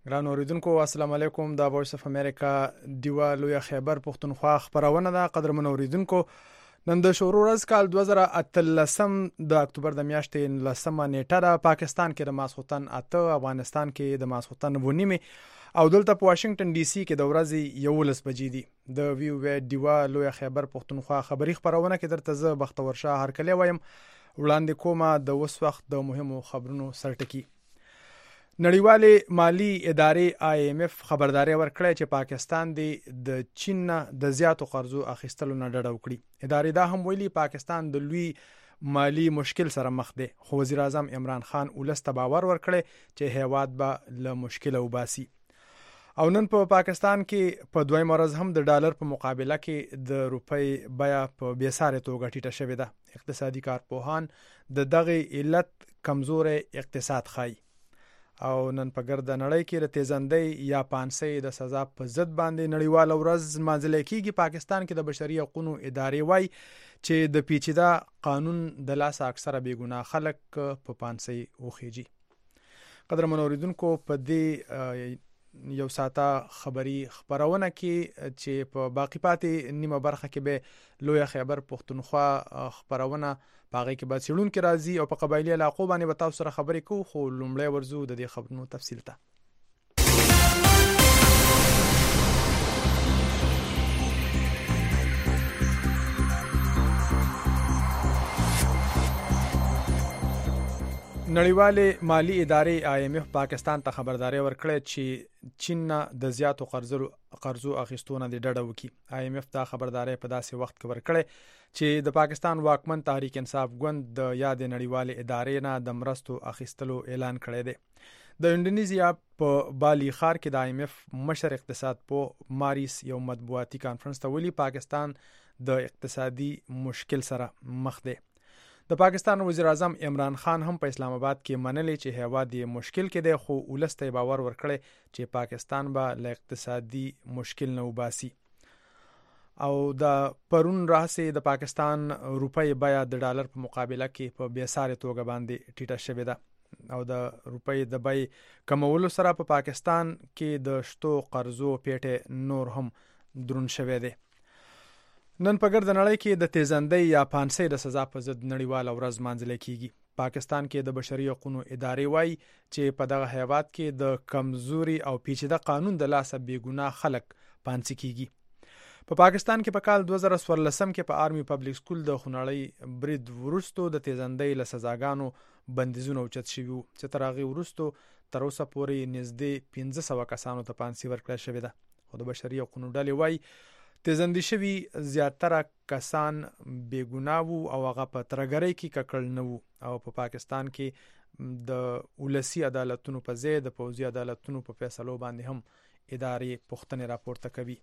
ګران اوریدونکو السلام علیکم. دا وایس اف امریکا دیوا لوی خیبر پښتونخوا خبرونه ده. قدرمن اوریدونکو، نن د شروع ورځ کال 2013 د اکتوبر د میاشتې 19 نیټه ده. پاکستان کې د ماسخوتن 8، افغانستان کې د ماسخوتن 9 او دلته په واشنگټن ډي سي کې د ورځې 11 بجې دي. د ویو دیوا لوی خیبر پښتونخوا خبری خبرونه کې درته زه بختور شاه هرکلی وایم. وړاندې کومه د وس وخت د مهمو خبرونو سرټکی. نړیوالې مالی ادارې IMF خبرداري ورکړه چې پاکستان د چین نه د زیاتو قرضو اخیستلو نه ډډه وکړي. ادارې دا هم ویلي پاکستان د لوی مالی مشکل سره مخ دی، خو وزیر اعظم عمران خان ولست باور ورکړي چې هیواد به له مشکل وباسي. او نن په پاکستان کې په دویم ورځ هم د ډالر په مقابله کې د روپۍ بیا په بیساره توګه ټیټه شوې ده. اقتصادي کارپوهان د دغه علت کمزوري اقتصاد ښيي. او نن په ګرد نړۍ کې د تیزندۍ یا پانسۍ د سزا په ضد باندې نړیواله ورځ مانځل کېږي. پاکستان کې د بشري حقوقو ادارې وایي چې د پیچیده قانون د لاسه اکثره بیګناه خلک په پانسۍ وخیږي. قدرمن اوریدونکو، په دې یو ساته خبری خبرونه کې چې په باقی پاتې نیمه برخه کې به لوی خیبر پښتونخوا خبرونه باغی کې به سیړون کې راځي او په قبایلی علاقو باندې به تاسو سره خبرې کوو. خو لومړی ورزو د دې خبرونو تفصیل ته. نړیوالې مالی ادارې IMF پاکستان ته خبرداري ورکړه چې چین نه د زیاتو قرضو اخیستونه د ډډه وکړي. IMF دا خبرداري په داسې وخت کې ورکړه چې د پاکستان واکمن تحریک انصاف ګوند د یاد نړیوالې ادارې نه د مرستو اخیستلو اعلان کړی دی. د انډونیزیا په بالی ښار کې د IMF مشر اقتصاد په ماریس یو مطبوعاتي کانفرنس ته ویلي پاکستان د اقتصادي مشکل سره مخ دی. د پاکستان وزیر اعظم عمران خان هم په اسلام آباد کې منلي چې هیواد یې مشکل کې دی، خو ولسته باور ورکړي چې پاکستان به له اقتصادي مشکل نه وباسي. او د پرون راهسې د پاکستان روپۍ بیا د ډالر په مقابله کې په بیساره توګه باندې ټیټه شوې ده او د روپۍ د بیې کمولو سره په پاکستان کې د شتو قرضو پیټه نور هم درون شوې ده. نن په ګرد نړۍ کې د تیزندۍ یا پانسۍ د سزا په ضد نړیواله ورځ مانځل کېږي. پاکستان کې د بشري حقوقو ادارې وایي چې په دغه هیواد کې د کمزوري او پیچیده قانون د لاسه بیګناه خلک پانسي کېږي. په پاکستان کې په کال 2014 کې په آرمي پبلک سکول د خونړۍ برید وروسته د تیزندۍ له سزاګانو بندیزونه اوچت شوي وو چې تر هغې وروسته تر اوسه پورې نږدې 1500 کسانو ته پانسي ورکړل شوې ده. خو د بشري حقوقو ډلې وایي تیزندې شوي زیاتره کسان بیګناه وو او هغه په ترګرۍ کې ککړ نه وو. او په پاکستان کې د ولسی عدالتونو په ځای د پوځي عدالتونو په فیصلو باندې هم ادارې پوښتنې راپورته کوي.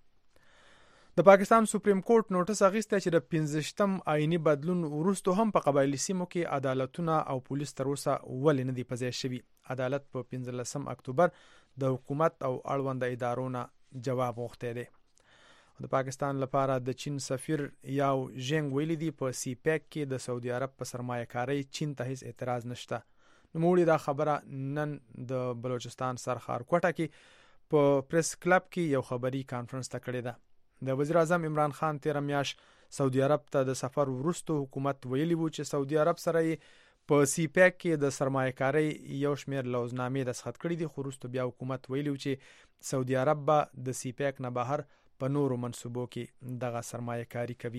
د پاکستان سپریم کورټ نوټس اخیسته چې د 15م آئینی بدلون وروسته هم په قبایلی سیمو کې عدالتونه او پولیس تر اوسه ولې نه دي په ځای شوي. عدالت په 15 اکتوبر د حکومت او اړوند ادارونو جواب غوښتی دی. د پاکستان لپاره د چین سفیر یاو ژنګ ویلي دی په سی پیک کې د سعودي عرب په سرمایه کاری چین ته هیڅ اعتراض نشته. نوموړي دا خبره نن د بلوچستان سرخار کوټه کې په پریس کلب کې یو خبري کانفرنس ته کړې ده. د وزیر اعظم عمران خان تیر میاشت سعودي عرب ته د سفر وروسته حکومت ویلي وو چې سعودي عرب سره په سی پیک کې د سرمایه کاری یو شمیر لوزنامې دستخط کړي دي، خو وروسته بیا حکومت ویلي چې سعودي عرب به د سی پیک نه بهر په نورو منصوبو کې دغه سرمایه کاری کوي.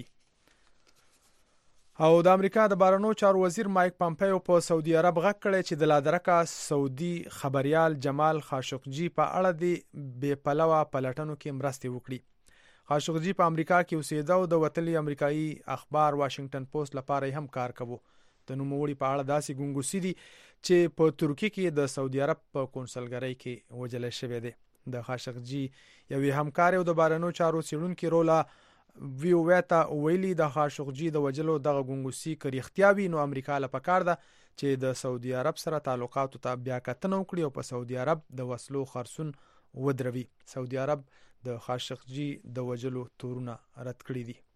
او د امریکا د بهرنیو چارو وزیر مایک پامپیو په سعودي عرب غږ کړی چې د لادرکه سعودي خبريال جمال خاشقجي په اړه د بې پلوه پلټنو کې مرستې وکړي. خاشقجي په امریکا کې اوسېده او د وتلي امریکایي اخبار واشنگټن پوسټ لپاره هم کار کوي. د نوموړي په اړه داسې ګونګوسي دي چې په ترکیه کې د سعودي عرب په کونسلګرۍ کې وجل شوی دی. د خاشقجي یوې همکار او د بهرنیو چارو څېړونکي رولا ویوتا ویلي د خاشقجي د وجلو دغه ګونګوسي که رښتیا وي نو امریکا له پکار ده چې د سعودي عرب سره تعلقاتو ته بیا کتنه وکړي او په سعودي عرب د وسلو خرڅون ودروي. سعودي عرب د خاشقجي د وجلو تورونه رد کړي دي.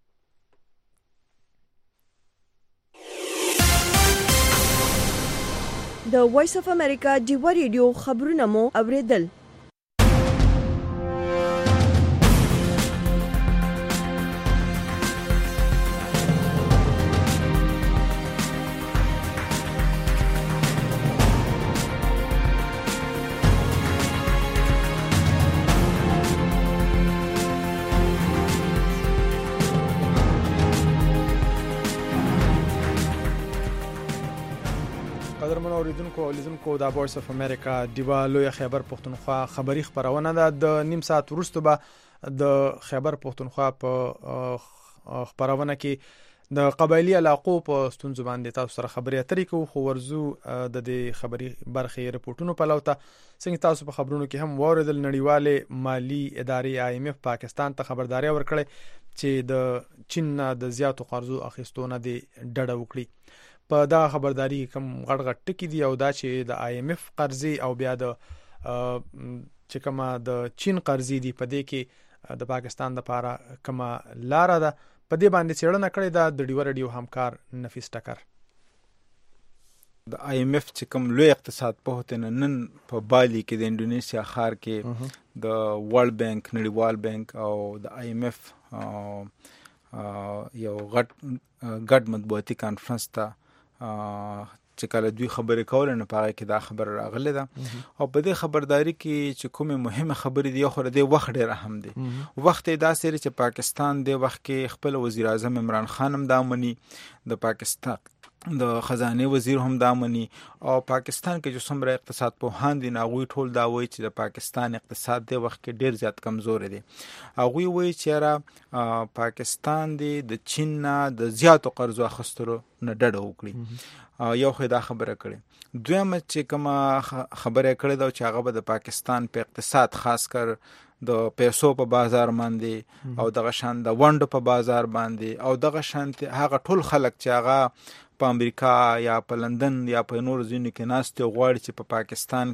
د وایس اف امریکا دیوا ریډیو خبرونه مو اوریدل. اوریدونکو او لیدونکو د وایس اف امریکا دیوا لوی خیبر پښتونخوا خبری خبرونه ده د نیم ساعت وروسته به د خیبر پښتونخوا په خبرونه کې د قبایلی علاقو په ستونزو باندې تاسو سره خبرې اترې کوو خو ورزو د دې خبري برخې رپورټونو په لوته څنګه تاسو په خبرونو کې هم واردل نړیواله مالی ادارې IMF پاکستان ته خبرداري ورکړې چې د چین د زیاتو قرضو اخیستونه د ډډه وکړي په دا خبرداري کوم غړغړ ټکی دی او دا چې د IMF قرضې او بیا د چې کومه د چین قرضې دی په دې کې د پاکستان لپاره کومه لار ده په دې باندې څېړنه کړې ده د ډیو رادیو همکار نفیس ټکر د IMF چې کوم لوی اقتصاد په هوتنه نن په بالی کې د انډونیسیا ښار کې د ورلد بانک نړیوال بانک او د IMF یو غټ مطبوعاتي کانفرنس ته چې کله دوی خبرې کول نه پاره کې دا خبر راغله ده او په دې خبرداري کې چې کومه مهمه خبرې دی خو د وخت ډیر اهم دی وخت دا سره چې پاکستان د وخت کې خپل وزیر اعظم عمران خان هم دا مني د پاکستان د خزانه وزیر هم دا مني او پاکستان کې چې څومره اقتصاد په هان دي ناغوي ټول دا وایي چې د پاکستان اقتصاد د وخت کې ډیر زیات کمزور دی هغه وایي چې را پاکستان د چین نه د زیاتو قرضو اخیستلو نه ډډه وکړي یو خدای خبره کړي دویمه چې کومه خبره کړې دا چې هغه د پاکستان په اقتصاد خاص کر د پیسو په بازار باندې او دغه شان د وند په بازار باندې او دغه شان هغه ټول خلک چې هغه په امریکا یا په لندن یا په نور ځینو کې ناست غواړي چې په پاکستان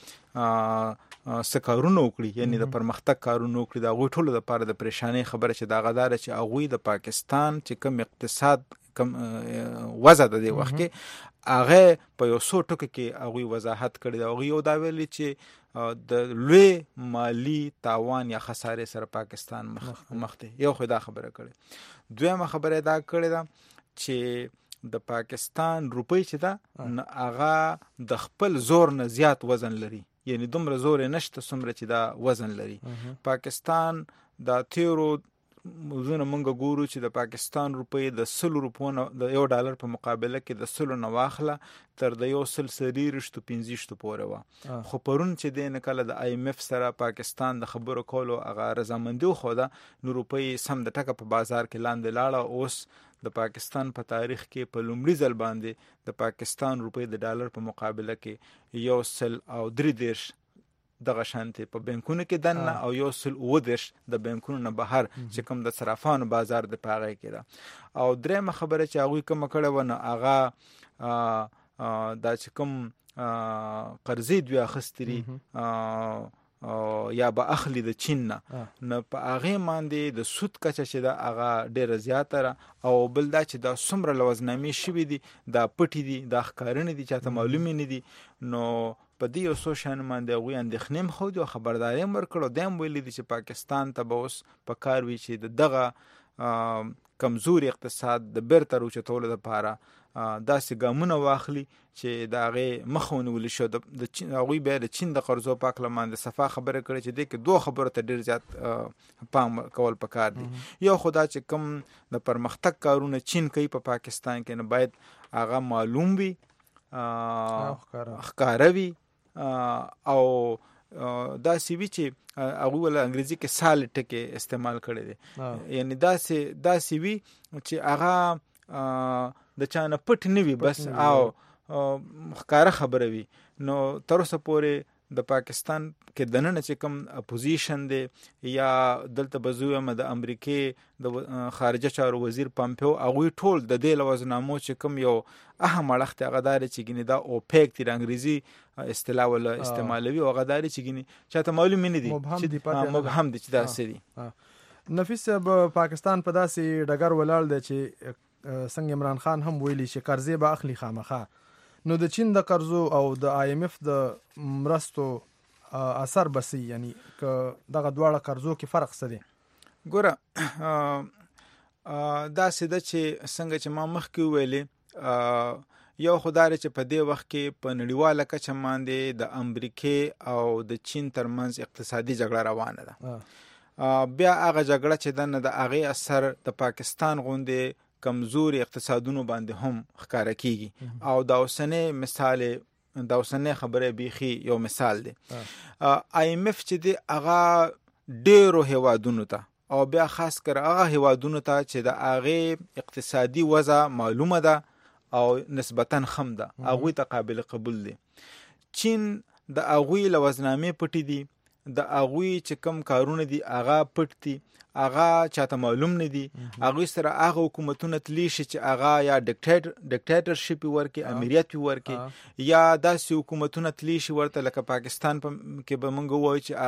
کې سکارونه وکړي یعنی د پرمختګ کارونه وکړي دا غوي ټول د لپاره د پریشانی خبره چې دا غدار چې هغه د پاکستان چې کم اقتصاد کم وضع د دې وخت کې هغه په یو څو ټکو کې هغه وضاحت کړی دا هغه یو دا ویلي چې د لوی مالی تاوان یا خسارې سره پاکستان مخ ته یو خدای خبره کړي دویمه خبره دا کړی دا چې د پاکستان روپۍ چې دا هغه د خپل زور نه زیات وزن لري یعنی دومره زور نشته څومره چې دا وزن لري پاکستان د تیرو موږ ګورو چې د پاکستان روپۍ د 100 روپو د $1 په مقابله کې د 100 نه واخله تر د 115 پورې و خو پرون چې د نکاله د IMF سره پاکستان د خبرو کولو هغه رضامندي خو دا نو روپۍ سم د ټکه په بازار کې لاندې لاړه اوس د پاکستان په تاریخ کې په لومړي ځل باندې د پاکستان روپۍ د ډالر په مقابله کې 1.3 دغه شانتي په بانکونو کې دنه او 1.3 د بانکونو نه بهر چې کوم د صرافانو بازار د پاغه کې دا او درېمه خبره چې هغه کوم کړه ونه هغه دا چې کوم قرضې دوی اخستري یا به اخلي د چین نه په هغه باندې د سود کچه چې دا هغه ډیره زیاته او بل دا چې دا څومره لوزنامي شوی دي دا پټي دي دا ښکارنه دي چې ته معلومه نه دي نو په دې اوسو شان باندې غوي اندېخنیم خو د خبرداري ورکړو دیم ویل دي چې پاکستان ته به اوس په کار وی چې دغه کمزوري اقتصاد د بیرته روچتولو لپاره داسې ګامونه واخلي چې داغه مخونه ول شو د غوي به د چین د قرضو پاک لمانده صفه خبره کړي چې د کې دوه خبره ته ډیر زیات پام کول پکار دي یو خدا چې کم د پرمختګ کارونه چین کوي په پاکستان کې نه باید هغه معلوم وي ښکاروي او دا سی وی چې هغه ول انګریزي کې سال ټکي استعمال کړي دي یعنی دا سی وی چې هغه د چانه پټ نه وي بس او ښکارا خبره وي نو تر اوسه پورې د پاکستان کې دننه چې کوم اپوزیشن دی یا دلته بزویم د امریکای د خارجه چارو وزیر پامپیو هغه ټول د دې لوازنامو چې کوم یو اهم اړخ ته غداري چې ګنې دا اوپیک د انګریزي اصطلاح ولا استعمالوي او غداري چې ګنې چاته معلوم نه دي چې مبهم دي چې دا سړي نفیس پاکستان په داسې ډګر ولاړ دی چې څنګه عمران خان هم ویلي چې قرضې به اخلي خامخا نو د چین د قرضو او د IMF د مرستو اثر بسي یعنی ک دغه دواړه قرضو کې فرق څه دی ګوره دا سده چې څنګه چې ما مخکې ویلې یو خدای چې په دې وخت کې په نړیواله کچه باندې د امریکای او د چین ترمنځ اقتصادي جګړه روانه ده بیا هغه جګړه چې د هغه اثر د پاکستان غوندې کمزوري اقتصادونو باندې هم ښکارا کیږي او دا اوسنه مثال دا اوسنۍ خبره بیخي یو مثال دی. IMF چې دی هغه ډیرو هیوادونو ته او بیا خاص کر هغه هیوادونو ته چې د هغه اقتصادي وضع معلومه ده او نسبتاً خم ده هغوی ته قابل قبول دی. چین د هغوی له وضعنامې پټې دي، د هغوی چې کم کارونه دي هغه پټ دي، هغه چاته معلوم نه دي. هغوی سره هغه حکومتونه تلی شي چې هغه یا ډیکټیټرشپ ورکي، امریت ورکي، یا داسې حکومتونه تلی شي ورته لکه پاکستان کې به موږ وایو چې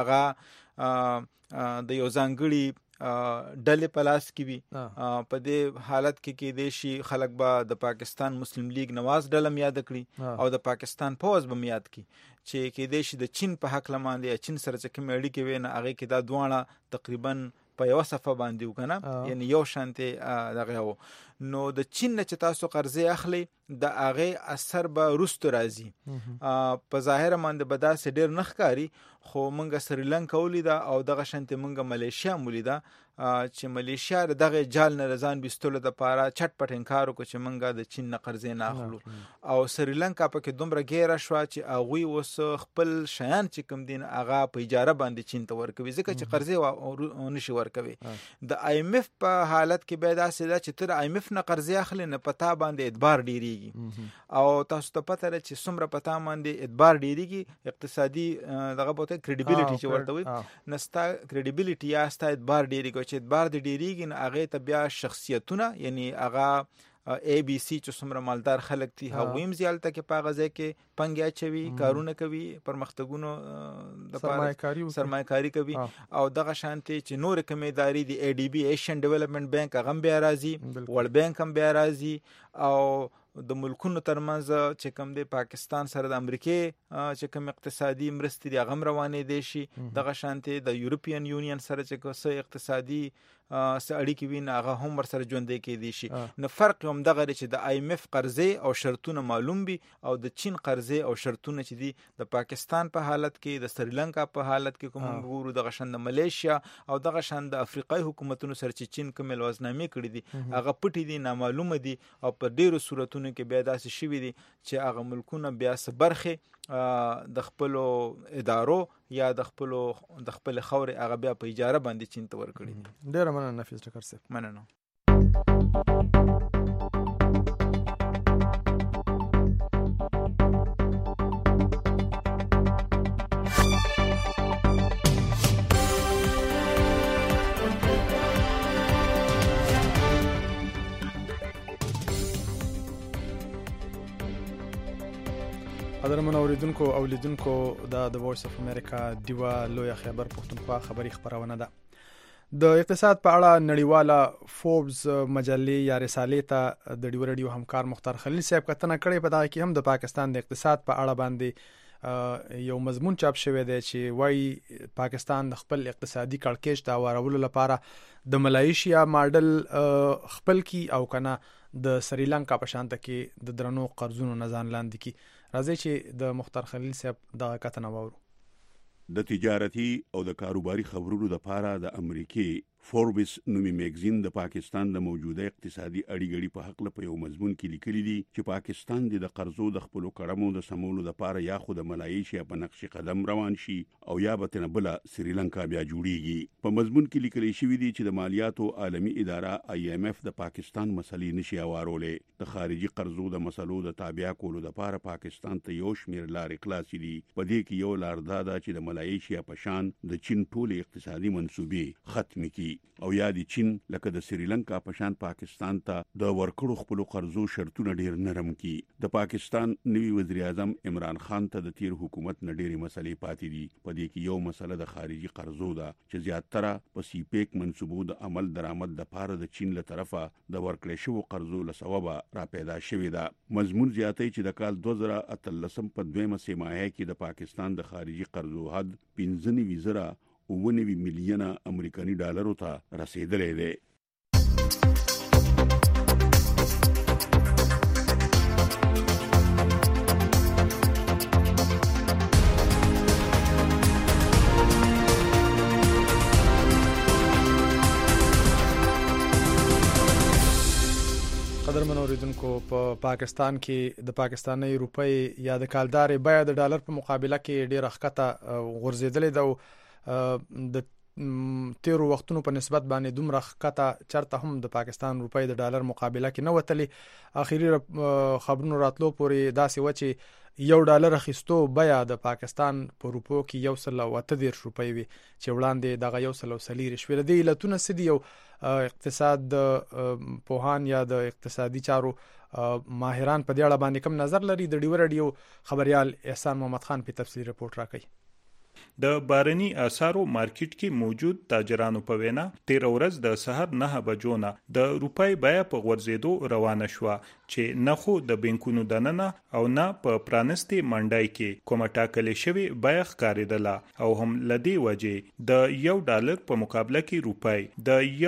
هغه د یو ځانګړي ډلې په لاس کې وي. په دې حالت کې دی شي خلک به د پاکستان مسلم لیگ نواز ډله یاد کړي او د پاکستان پوز به یاد کړي چې کې دی شي د چین په حق لمانده یا چین سره چې کوم اړیکې وي نه هغه کې دا دواړه تقریبا په یو صفه باندې وکنه، یعنی یو شانته دغه وو. نو د چین نه چې تاسو قرضې اخلي د هغه اثر به رستو راځي. په ظاهر باندې به داسې ډېر نه ښکاري، خو مونږ سریلانکا ولیده او دغه شانته مونږ ملیشیا ولیده چې ملیشیا دغه جال نه رضان بيستلو د پاره چټ پټ انکار وکړي چې مونږ د چین نه قرضې نه اخلو. او سریلانکا په کې دومره ګیره شو چې هغه اوس خپل شیان چې کوم دین هغه په اجاره باندې چین ته ورکوي ځکه چې قرضې نشي ورکوي. د IMF په حالت کې به داسې ده چې تر IMF نه قرضې اخلي نه پتا باندې اعتبار ډیریږي او تاسو ته پته لري چې څومره پتا باندې اعتبار ډیریږي اقتصادي دغه بوته کریډیبিলিټي چې ورته وي نستا کریډیبিলিټي یا ستا اعتبار ډیریږي چې اعتبار ډیریږي نه هغه ته بیا شخصیتونه یعنی هغه ABC چې څومره مالدار خلک دي هغه هم زیالته کې په غزه کې پنګیا چوي، کارونه کوي، پرمختګونو د سرمایه‌کاري کوي او دغه شانتي چې نور کومې ادارې دي ADB ایشین ډیولپمنٹ بانک هغه بیا راځي، ورلد بانک هم بیا راځي او د ملکونو ترمنځ چې کوم د پاکستان سره د امریکای چې کوم اقتصادي مرستې دي هغه روانې دي شي، دغه شانتي د یورپین یونین سره چې کوم اقتصادي اړیکې وي هغه هم ور سره ژوندې کېدي شي. نو فرق هم دغه چې د IMF قرضې او شرطونه معلوم وي او د چین قرضې او شرطونه چې دي د پاکستان په حالت کې، د سریلانکا په حالت کې کوم ګورو، دغه شان د ملیشیا او دغه شان د افریقای حکومتونو سره چې چین کوم لوازنامې کړې دي هغه پټې دي، نامعلومه دي او په ډیرو صورتونو کې بیا داسې شوي دي چې هغه ملکونه بیا برخه د خپل ادارو یا د خپل خوري هغه بیا په اجاره باندې چین ته ورکړي. ډیر مننه نفیس ټکر صاحب. مننه. قدرمن اوریدونکو او لیدونکو د وایس اف امریکا دیوا لوی خبر پښتونخوا خبری خبرونه ده. د اقتصاد په اړه نړیواله فوربس مجلې یا رسالې ته د ډیو رادیو همکار مختار خلیل صاحب کتنه کړې. په دغه کې هم د پاکستان د اقتصاد په اړه باندې یو مضمون چاپ شوی دی چې وایي پاکستان د خپل اقتصادي کړکېچ د اورولو لپاره د ملایشیا ماډل خپل کی او کنه د سریلانکا په شانته کې د درنو قرضونو نه ځان لاندې کی. راځي چې د مختار خلیل صاحب دغه کتنه وورو. د تجارتي او د کاروباري خبرونو لپاره د امریکای فوربس نومي میگزین د پاکستان د موجوده اقتصادي اړیګړي په حق له یو مضمون کې لیکلي دي چې پاکستان د قرضو د خپل کړمو د سمولو لپاره یا خو د ملایشیا په نقش قدم روان شي او یا به تنبله سریلانکا بیا جوړیږي. په مضمون کې لیکلي شوی دی چې د مالیاتو عالمی اداره IMF د پاکستان مسلې نشي اوارولې. د خارجي قرضو د مسلو د تابع کولو لپاره پاکستان ته یو شمیر لارې خلاصې دي. په دې کې یو لار دا ده چې د ملایشیا په شان د چین ټول اقتصادي منصوبې ختم کړي او یا د چین لکه د سریلانکا په شان پاکستان ته د ورکړو خپل قرضو شرطونه ډیر نرم کړي. د پاکستان نوی وزیر اعظم عمران خان ته د تیر حکومت نه ډیره مسلې پاتې دي. په دې کې یو مسله د خارجي قرضو ده چې زیاتره په CPEC منصوبو د عمل درآمد د پاره د چین له طرفه د ورکړې شوو قرضو له سببه را پیدا شوې ده. مضمون زیاتې چې د کال 2013 په 2مه سیمایه کې د پاکستان د خارجي قرضو حد 15 ملیونه امریکایي ډالرو ته رسیدلې ده. قدرمن اوریدونکو اوریدونکو په پاکستان کې د پاکستاني روپۍ یا د کالدارې بیه د ډالر په مقابله کې ډېر ښکته غورځېدلې ده د تیرو وختونو په نسبت باندې دومره ښکته چرته هم د پاکستان روپۍ د ډالر مقابله کې نه وتلې. اخیری خبرونو راتلو پورې داسې و چې یو ډالر اخیستو بیه د پاکستان په روپو کې 1.18 روپۍ وي چې وړاندې دغه 1.4 شوې. د علتونو څه دي؟ یو اقتصاد پوهان یا د اقتصادي چارو ماهران په دې اړه باندې کوم نظر لري؟ د ډیو رادیو خبريال احسان محمد خان په تفصیلی رپورت راکړي. د بارني اسارو مارکیټ کې موجود تاجرانو په وینا 13 ورځ د سحر 9 بجو نه د روپۍ بیه په غورځېدو روانه شوه چې نه خو د بانکونو دننه او نه په پرانستي منډای کې کومه ټاکلې شوی بیه ښکارېدله او هم لدی وجه د $1 په مقابله کې روپۍ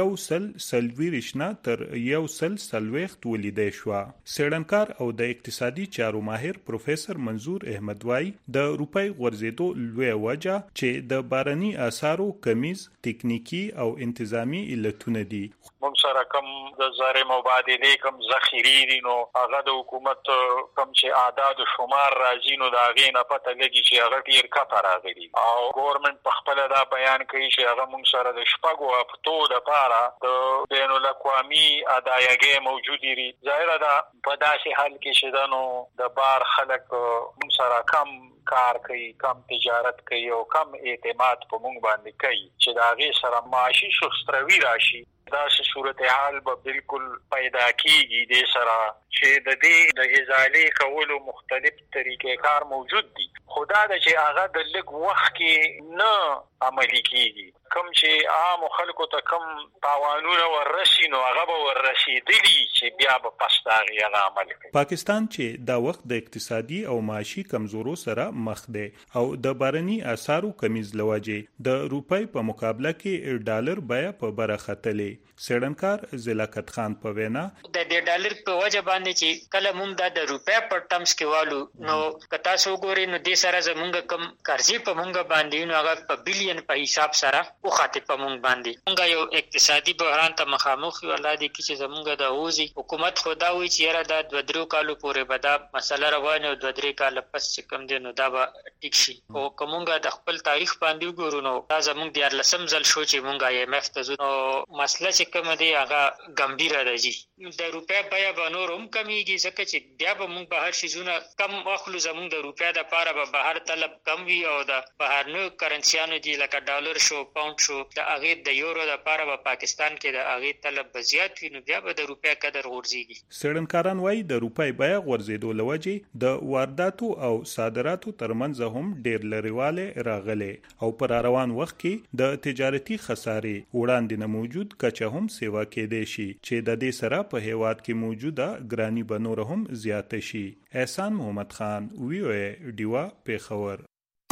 د 1.40 نه تر 1.40 ولیدې شوه. سیډنکار او د اقتصادي چارو ماهر پروفیسور منظور احمد وای د روپۍ غورځېدو لوی وجه چې د بارني اسارو کمیز تکنیکی او انتظامی علتونه دي. موږ سره کوم د زر مبادله کوم ذخیره دي نو هغه د حکومت کوم چې اعداد شمار راځي نو دا غینه پته لګي چې هغه ډیر کته راغلي او ګورنمنت په خپل دا بیان کوي چې هغه موږ سره د شپږو هفتو لپاره د بین الاقوامي ادایګي موجود دي. ظاهر ده په داسې حال کې چې دنو د بار خلک موږ سره کم کار کوي، کم تجارت کوي او کم اعتماد په موږ باندې کوي چې دا غي سره معاشي شخصروي راشي. دا صورتحال به بالکل پیدا کیږي د سره چې د دې د ازالې کولو مختلف طریقې کار موجود دي. خدا د چې هغه د لږ وخت کې نه عملي کیږي. کوم چې عام خلکو ته کوم تاوانونه ورسي نو هغه به ورسېدلي چې بیا به پس دا هغه عمل کوي. پاکستان چې دا وخت د اقتصادي او معاشي کمزورو سره مخ دی او د بارني اسارو کمیز لواجه د روپۍ په مقابله کې ډالر بیه په برخه تلې. سیډنکار زلاکت خان په وینا د دې ډالر په وجه باندې چې کله موږ د روپۍ په ټرمز کې والو نو کتا سو ګوري نو د سره زمونږ کم قرضې په موږ باندې نو هغه په بلین په حساب سره او خاطر په موږ باندې موږ یو اقتصادي بحران ته مخامخ یو ولادي کې چې زمونږ د اوزي حکومت خدا وی چې را د 2-3 کالو پورې به دا مسله روانه او 2-3 کال پس چې کم دي نو دا به ټیک شي. او کومګه د خپل تاریخ باندې ګورو نو دا زمونږ د 14 ځل شو چې موږ IMF ته ځو. مسله چې کوم دی هغه ګمبیره راځي. د روپیا بیه به نور هم کمیږي ځکه چې بیا به موږ بهر شیزونه کم واخلو. زموږ د روپیا د پاره به بهر طلب کم وي او د بهرنیو کرنسیانو دي لکه ډالر شو، پاوند شو، د هغې د یورو د پاره به پاکستان کې د هغې طلب به زیات وي نو بیا به د روپیا قدر غورځېږي. سیډنکاران وایي د روپۍ بیه غورځېدو له وجې د وارداتو او صادراتو ترمنځ هم ډېر لرېوالی راغلی او په راروان وخت کې د تجارتي خسارې وړاندې نه موجود کچه هم سیوا کېدای شي چې د دې سره په هیواد کې موجوده ګرانی به نور هم زیاته شي. احسان محمد خان ویو ډیوا پیښور.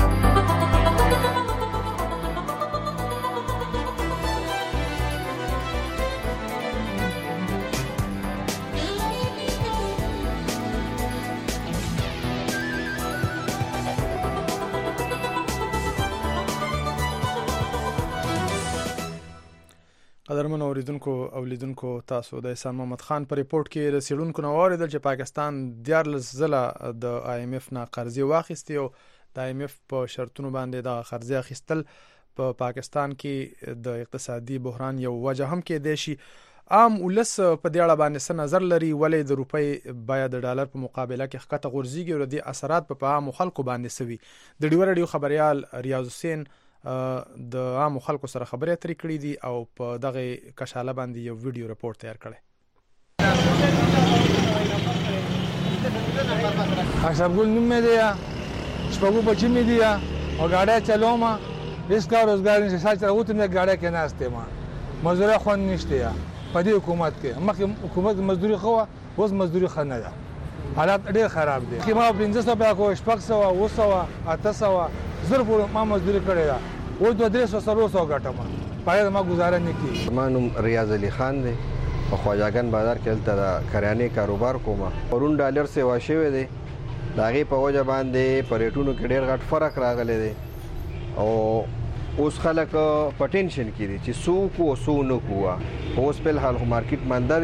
قدرمن اوریدونکو او لیدونکو تاسو د احسان محمد خان په ریپورت کې رسیدونکو نو اوریدل چې پاکستان 14 ځله د IMF نه قرضې واخیستي او د IMF په شرطونو باندې د قرضې اخیستل په پاکستان کې د اقتصادي بحران یو وجه هم کې دی شي. عام ولس په دې اړه باندې څه نظر لري؟ ولې د روپۍ بیه د ډالر په مقابله کې ښکته غورځېږي او د اثرات په عام خلکو باندې سوي؟ د ډیو رادیو خبريال ریاض حسین د عام خلکو سره خبرې اترې کړې دي او په دغه کشاله باندې یو ویډیو رپورت تیار کړی. اشرف ګل نوم مې دی، شپږو بچی مې دي او ګاډی چلوم. هیڅ کار روزګار نشته. ساعت راوته مې ګاډی کې ناستې ما مزدوري خو نشته په دې حکومت کې. مخکې حکومت مزدوري خو اوس مزدوري خو نه ده. حالات ډېر خراب دي. کې ما 1500 بیا کو 600 900 800 زر پورې ما مزدوري کړې ده. او 200 ګټم پای ما گزاره نه کی. ما نوم ریاض علي خان دی. په خواجاګان بازار کې دلته د کریانې کاروبار کوم. پرون ډالر سیوا شوی دی. دا غي په وجه باندې پریټونو کې ډېر غټ فرق راغلی دی او اوس خلک په ټینشن کې دي چې سو کو سو نه کوه. اوس په حال مارکیټ منده دی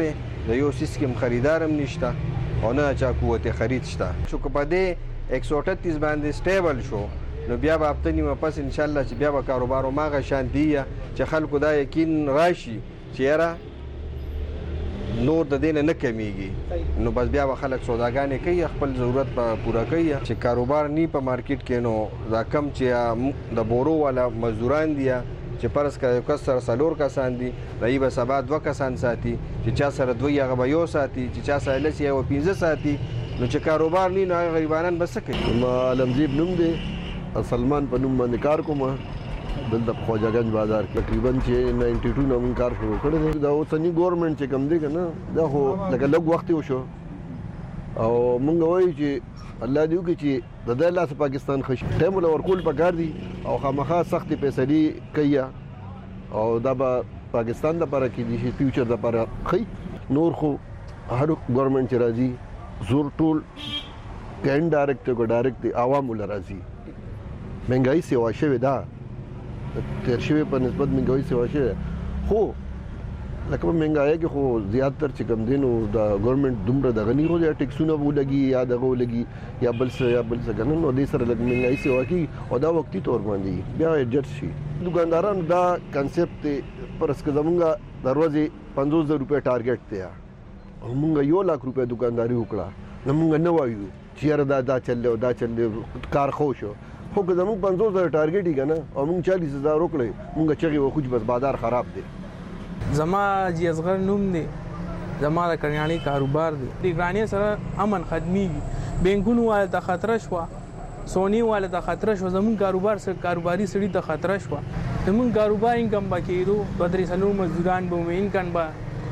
د یو سیسکم خریدار هم نشته او نه چا قوت خرید شته چې په دې 138 باندې سټیبل شو نو بیا به هفته نیمه پس ان شاء الله چې بیا به کاروبار ماغه شان دی چې خلکو دا یقین راشي چې یاره نور د دینه نه کمیږي نو بس بیا به خلک سوداګانې کوي خپل ضرورت په پوره کوي چې کاروبار نی په مارکیټ کې نو دا کم چې د بورو والا مزدوران دي چې پرس کړه کس سره سلور کسان دي رہی به سبا 2 کسان ساتي چې چا سره 2 هغه به یو ساتي چې چا سره لسی او 15 ساتي نو چې کاروبار نی نو غریبانان بس کوي ما علمزیب نوم دی سلمان په نوم باندې کار کوم دلته په خواجهګنج بازار کې تقریبا چې 92 نوم کار شروع کړی دی دا اوسنی ګورنمنت چې کوم دی کنه دا خو لکه لږ وخت وشو او مونږ وایو چې الله دې وکړي چې د دې لاس پاکستان خشي ټیم له ورکول پکار دي او خامخا سخت فیصله کوي او دا به پاکستان د لپاره کې دي فیوچر د لپاره خي نور خو هر ګورنمنت چې راځي زور ټول کین ډایرکټ کو ډایرکټ عوام ول راځي مهنګای سیوا شوی دا تیر شوی په نسبت مهنګای سیوا شوی خو لکه مهنګای کې خو زیاتره چې کم دینو د ګورنمنت دومره د غنی خو د ټیکسونه ولګي یا دغه ولګي یا بل څه کنه نو دې سره لکه مهنګای سیوا کی او دا وختي تور باندې بیا ایڈجسټ شي دکاندارانو دا کانسپټ پر اسکه زمونږه دروازه 50000 روپے ټارګټ ته او مونږ 1 لک روپے دکانداري وکړه نو مونږ نه وایو چې دا چلې کار خو شو خو که زموږ 50000 ټارګټ یې کنه او موږ 40000 وکړي موږ چغي وخو چې بس بازار خراب دی زما جی اصغر نوم دی زما د کریاني کاروبار دی د ګرانی سره امن خدمي بینکونو والا ته خطر شو سونی والا ته خطر شو زموږ کاروبار سره کاروباري سړي ته خطر شو زموږ کاروبار انکم باکیدو بدري سلو مزدوران به انکم با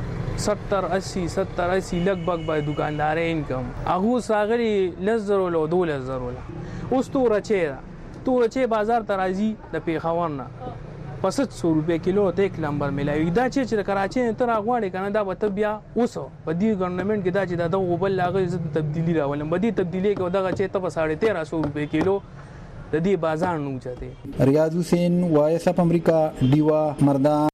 70-80 لګ بګ دکاندار انکم هغه ساغري لزر ولو 2000 اوس تو رچې بازار ته راځي د پیښور نه په 700 روپے کیلو ته یک نمبر ملایي دا چې د کراچۍ تر غواړي کنه دا به بیا اوس په دې ګورنمنت کې دا چې دا غوبل لاغه عزت تبدیلی راولم به دې تبدیلی کې دغه چې ته په 1350 روپے کیلو د دې بازار نه چته ریاض حسین وایس اپ امریکا دیوا مردان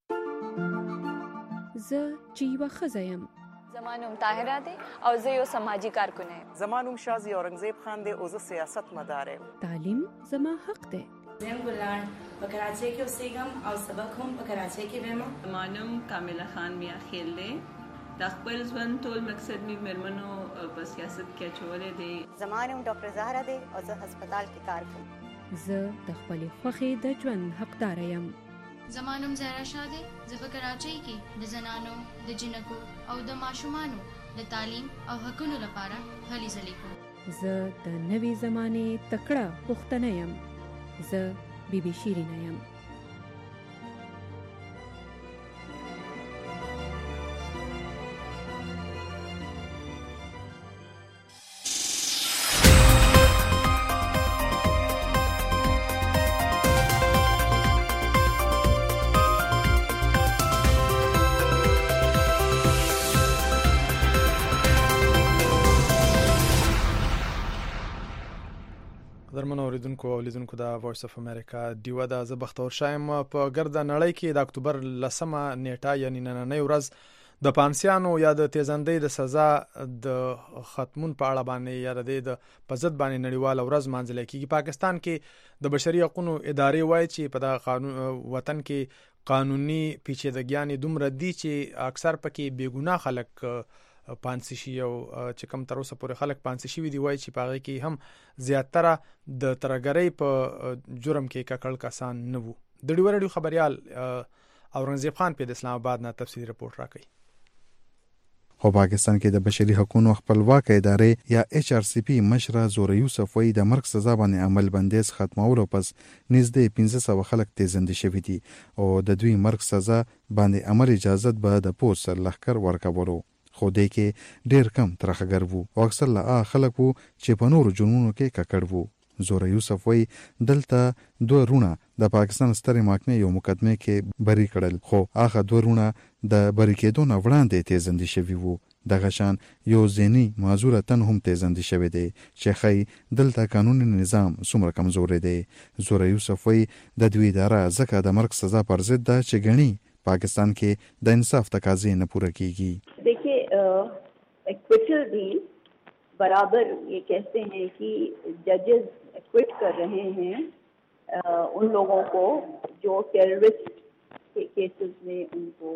ز جیوا خزایم زمانوم طاهره دی او زه یو سماجی کارکونه یم زمانوم شازی اورنګزیب خان دی او زه سیاست مدار یم تعلیم زما حق دی زم ګلان په کراچۍ کې اوسېږم او سبق هم په کراچۍ کې وایم زمانوم کامله خان میا خیل دی د خپل ژوند ټول مقصد می مرمنو په سیاست کې چولې دی زمانوم ډاکټر زهرا دی او زه هسپتال کې کار کوم زه د خپل خوخي د ژوند حقدار یم زمانوم زهرا شاه دی زه په کراچۍ کې د زنانو د جنکو او د ماشومانو د تعلیم او حقوقو لپاره هلې ځلې کوم زه د نوې زمانه تکړه پښتنه یم زه بیبي شیرینه یم درمنو اوریدونکو او لیدونکو د وایس اف امریکا دیوا د زبختور شایم په ګرد نړۍ کې د اکتوبر 10مه نیټه یعنی نننۍ ورځ د پانسیانو یا د تیزندۍ د سزا د ختمون په اړه باندې یا د پزد باندې نړیوال ورځ مانځل کېږي. پاکستان کې د بشري حقوقو ادارې وایي چې په د قانون وطن کې قانوني پیچیدګیاں دومره دي چې اکثر پکې بیګناه خلک پانسی شي او چې کوم تر اوسه پورې خلک پانسی شي وي وایي چې پاغه کې هم زیاتره د ترګرۍ په جرم کې ککړ کسان نه وو. د ډیوړ خبريال اورنګزیب خان په اسلام آباد نه تفصیلی رپورت راکړي. خو پاکستان کې د بشري حقوقو خپلواک ادارې یا HRCP مشر زور یوسف وی د مرګ سزا باندې عمل بندیز ختمولو پس نږدې 1500 خلک تیزند شوي دي او د دوی مرګ سزا باندې عمل اجازه به د پولیس لخر ورکولو خو دې کې ډیر کم ترخګر وو او اکثر لا خلک وو چې په نورو جنونو کې ککړ وو. زور یوسف وی دلته 2 رونه د پاکستان سترې محکمې یو مقدمه کې بری کړل خو هغه 2 رونه د بری کېدو نه وړاندې تیزند شوي وو. دغه شان یو ځینی معذور تن هم تیزند شوی دی چې خی دلته قانوني نظام څومره کمزور دی. زور یوسف وی د دوی اداره ځکه د مرګ سزا پر ضد ده چې غني پاکستان کې د انصاف تقاضې نه پوره کیږي. देखिए एक्विटल भी बराबर ये कहते हैं कि जजेस एक्विट कर रहे हैं उन लोगों को जो टेररिस्ट के केसेस में उनको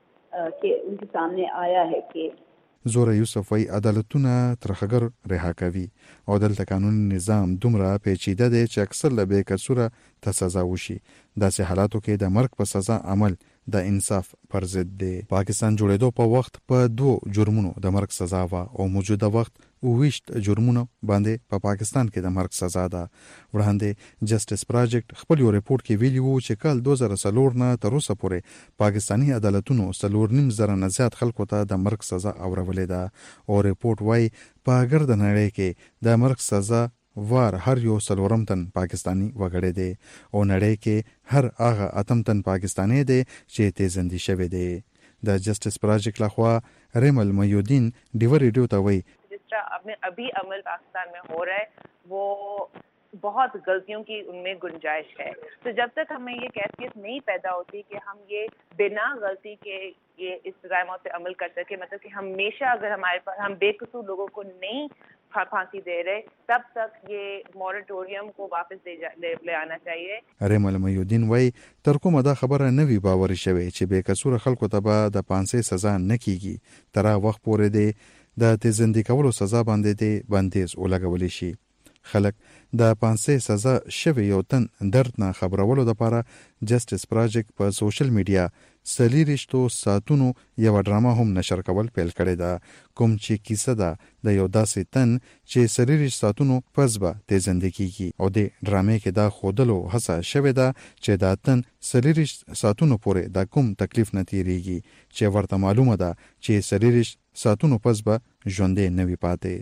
उनके सामने आया है कि زوره یوسف وی عدالتونه ترخګر رها کوي او دلته قانوني نظام دومره پیچیده دی چې اکثر له بې کسوره ته سزا وشي. داسې حالاتو کې د مرګ په سزا عمل د انصاف پر ضد دی. پاکستان جوړېدو په وخت په 2 جرمونو د مرګ سزا و او موجوده وخت 20 جرمونو باندې په پاکستان کې د مرګ سزا ده. وړاندې جسټس پروجیکټ خپل یو ریپورت کې ویلي وو چې کال 2004 نه تر اوسه پورې پاکستانی عدالتونو 4.5 نه زیات خلکو ته د مرګ سزا اورولې ده او ریپورت وايي په ګرد نړۍ کې د مرګ سزا وار هر یو 4 تن پاکستانی وګړي دي او نړۍ کې هر هغه 8 تن پاکستانی دي چې تیزندي شوی دي. د جسټس پروجیکټ لخوا ریمل میودین ډیو ریډیو ته وایي अभी अमल पाकिस्तान में हो रहा है वो बहुत गलतियों की उनमें गुंजाइश है. तो जब तक हमें ये कैफियत नहीं पैदा होती कि हम ये बिना गलती के ये इस सजाए मौत पे अमल कर सके, मतलब कि हमेशा अगर हमारे पास हम बेकसूर लोगों को नहीं फांसी दे रहे तब तक ये मॉरेटोरियम को वापस ले आना चाहिए. ریمل میودین وای تر کومه دا خبره نوی باور شوی چې بیکسور خلکو ته به د 500 سزا نه کیږي تر وخت پورې دی د تیزندي کولو سزا باندې دی بندیز ولګول شي. خلک د 500 سزا شوی یو تن درد نه خبرولو لپاره جسټس پروجیکټ په سوشل میډیا سلیریشتو ساتونو یو ډراما هم نشر کول پیل کړی دا کوم چې کیسه ده د یو داسې تن چې سلیریش ساتونو پزبه تیزندي کیږي او د ډرامې کې دا خودلو هڅه شوی ده چې دا تن سلیریش ساتونو پورې دا کوم تکلیف نه تیریږي چې ورته معلومه ده چې سلیریش ساتونو پزبه ژوندې نه وي پاتې.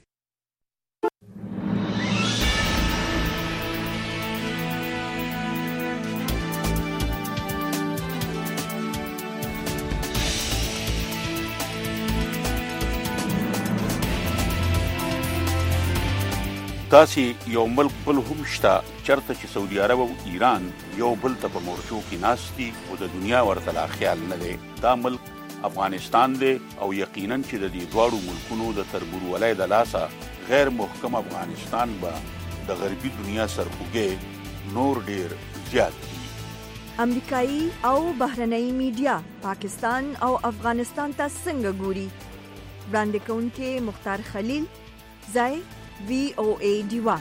تاسې یو ملک بل هم شته چرته چې سعودي عرب او ایران یو بل ته په مورچو کې ناست دي او د دنیا ورته لا خیال نه دی. دا ملک افغانستان دی او یقینا چې د دې دواړو ملکونو د تربورولۍ د لاسه غیر محکم افغانستان به د غربي دنیا سرخوږی نور ډیر زیات دي. امریکایي او بهرنۍ میډیا پاکستان او افغانستان ته څنګه ګوري؟ وړاندې کوونکې مختار خلیل ځای VOA دیوا.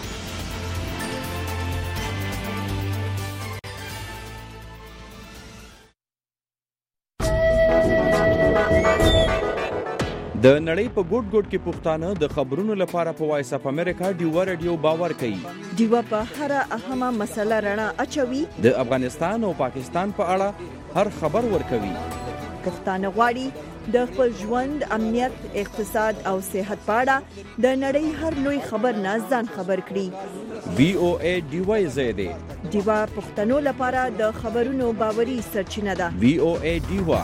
د نړۍ په ګوټ ګوټ کې پښتانه د خبرونو لپاره په وایس اپ امریکا ډیوا رادیو باور کوي. ډیوا په هر اهمه مسله رڼا اچوي. د افغانستان او پاکستان په اړه هر خبر ورکوي. پښتانه غواړي د خپل ژوند، امنیت، اقتصاد او صحت په اړه د نړۍ هر لوی خبر نه ځان خبر کړي. VOA ډیوا زیاده ډیوا پښتنو لپاره د خبرونو باوري سرچینه ده. VOA ډیوا.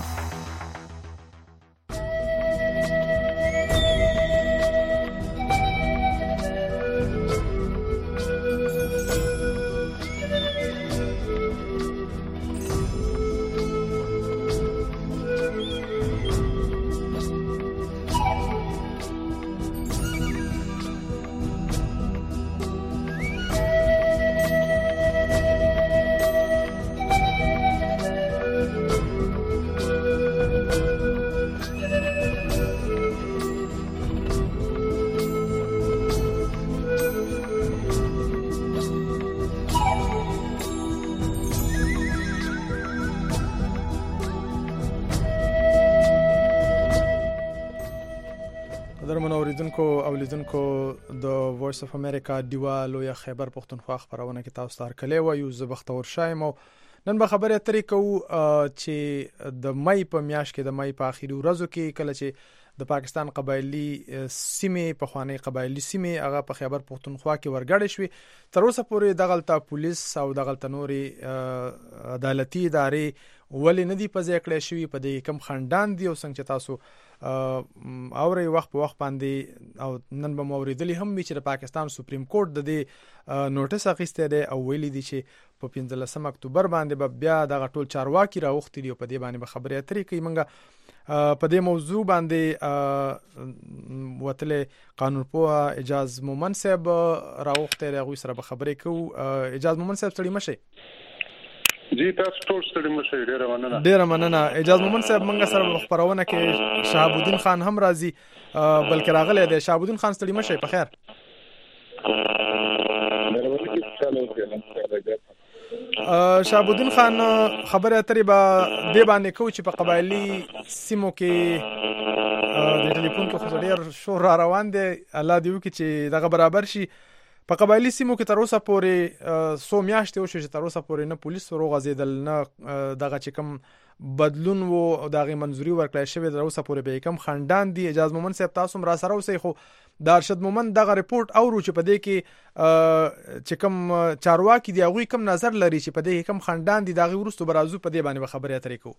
اوریدونکو او لیدونکو د وایس اف امریکا دیوا لوی خیبر پښتونخوا خبرونه کې تاسو ته کله و یو زبختور شایم او نن به خبره اترې کوو چې د مې په میاشت کې د مې په اخیری ورځو کې کله چې د پاکستان قبایلی سیمې په خوانی قبایلی سیمې هغه په خیبر پښتونخوا کې ورګړې شوې تر اوسه پورې دغلطه پولیس او دغلطه نوري عدالتي ادارې ولې ندي په ځای کړې شوې په دې کم خندان دي او څنګه تاسو اوري وخت په وخت باندې او نن به موریدلی هم چې د پاکستان سپریم کورټ د دې نوټس اخیسته ده او ویلي دي چې په 15 اکتوبر باندې بیا د ټول چارواکي راوختي دی په دې باندې خبرې اترې کوي. منګه په دې موضوع باندې وتله قانون پوه اجاز مومن صاحب راوخته راغوي سره به خبرې کوو. اجاز مومن صاحب ستړي مشه. جی تاسو ټول ستړي مشه. ډیره مننه. اجاز مومن صاحب منګه سره خبرونه کې شهاب الدین خان هم راځي بلکې راغلی دی. شهاب الدین خان ستړي مشه. په خیر. شهاب الدین خان خبره اترې به دې باندې کوو چې په قبایلي سیمو کې د ټلیفون کې خو ډېر شور را روان دی. الله دې وکړي چې دغه برابر شي. په قبایلي سیمو کې تر اوسه پورې 100 میاشتې وشوې چې تر اوسه پورې نه پولیس وروغځېدل نه دغه چې کوم بدلون و او دغه منځوري ورکړای شوی تر اوسه پورې به کوم خندان دي. اجاز مومن صاحب تاسو هم را سره اوسئ. خو د ارشد مومن دغه ریپورت اورو چې په دې کې چې کوم چارواکي دي هغوی کوم نظر لري چې په دې کې کوم خندان دي دغه وروسته به راځو په دې باندې خبرې اترې کوو.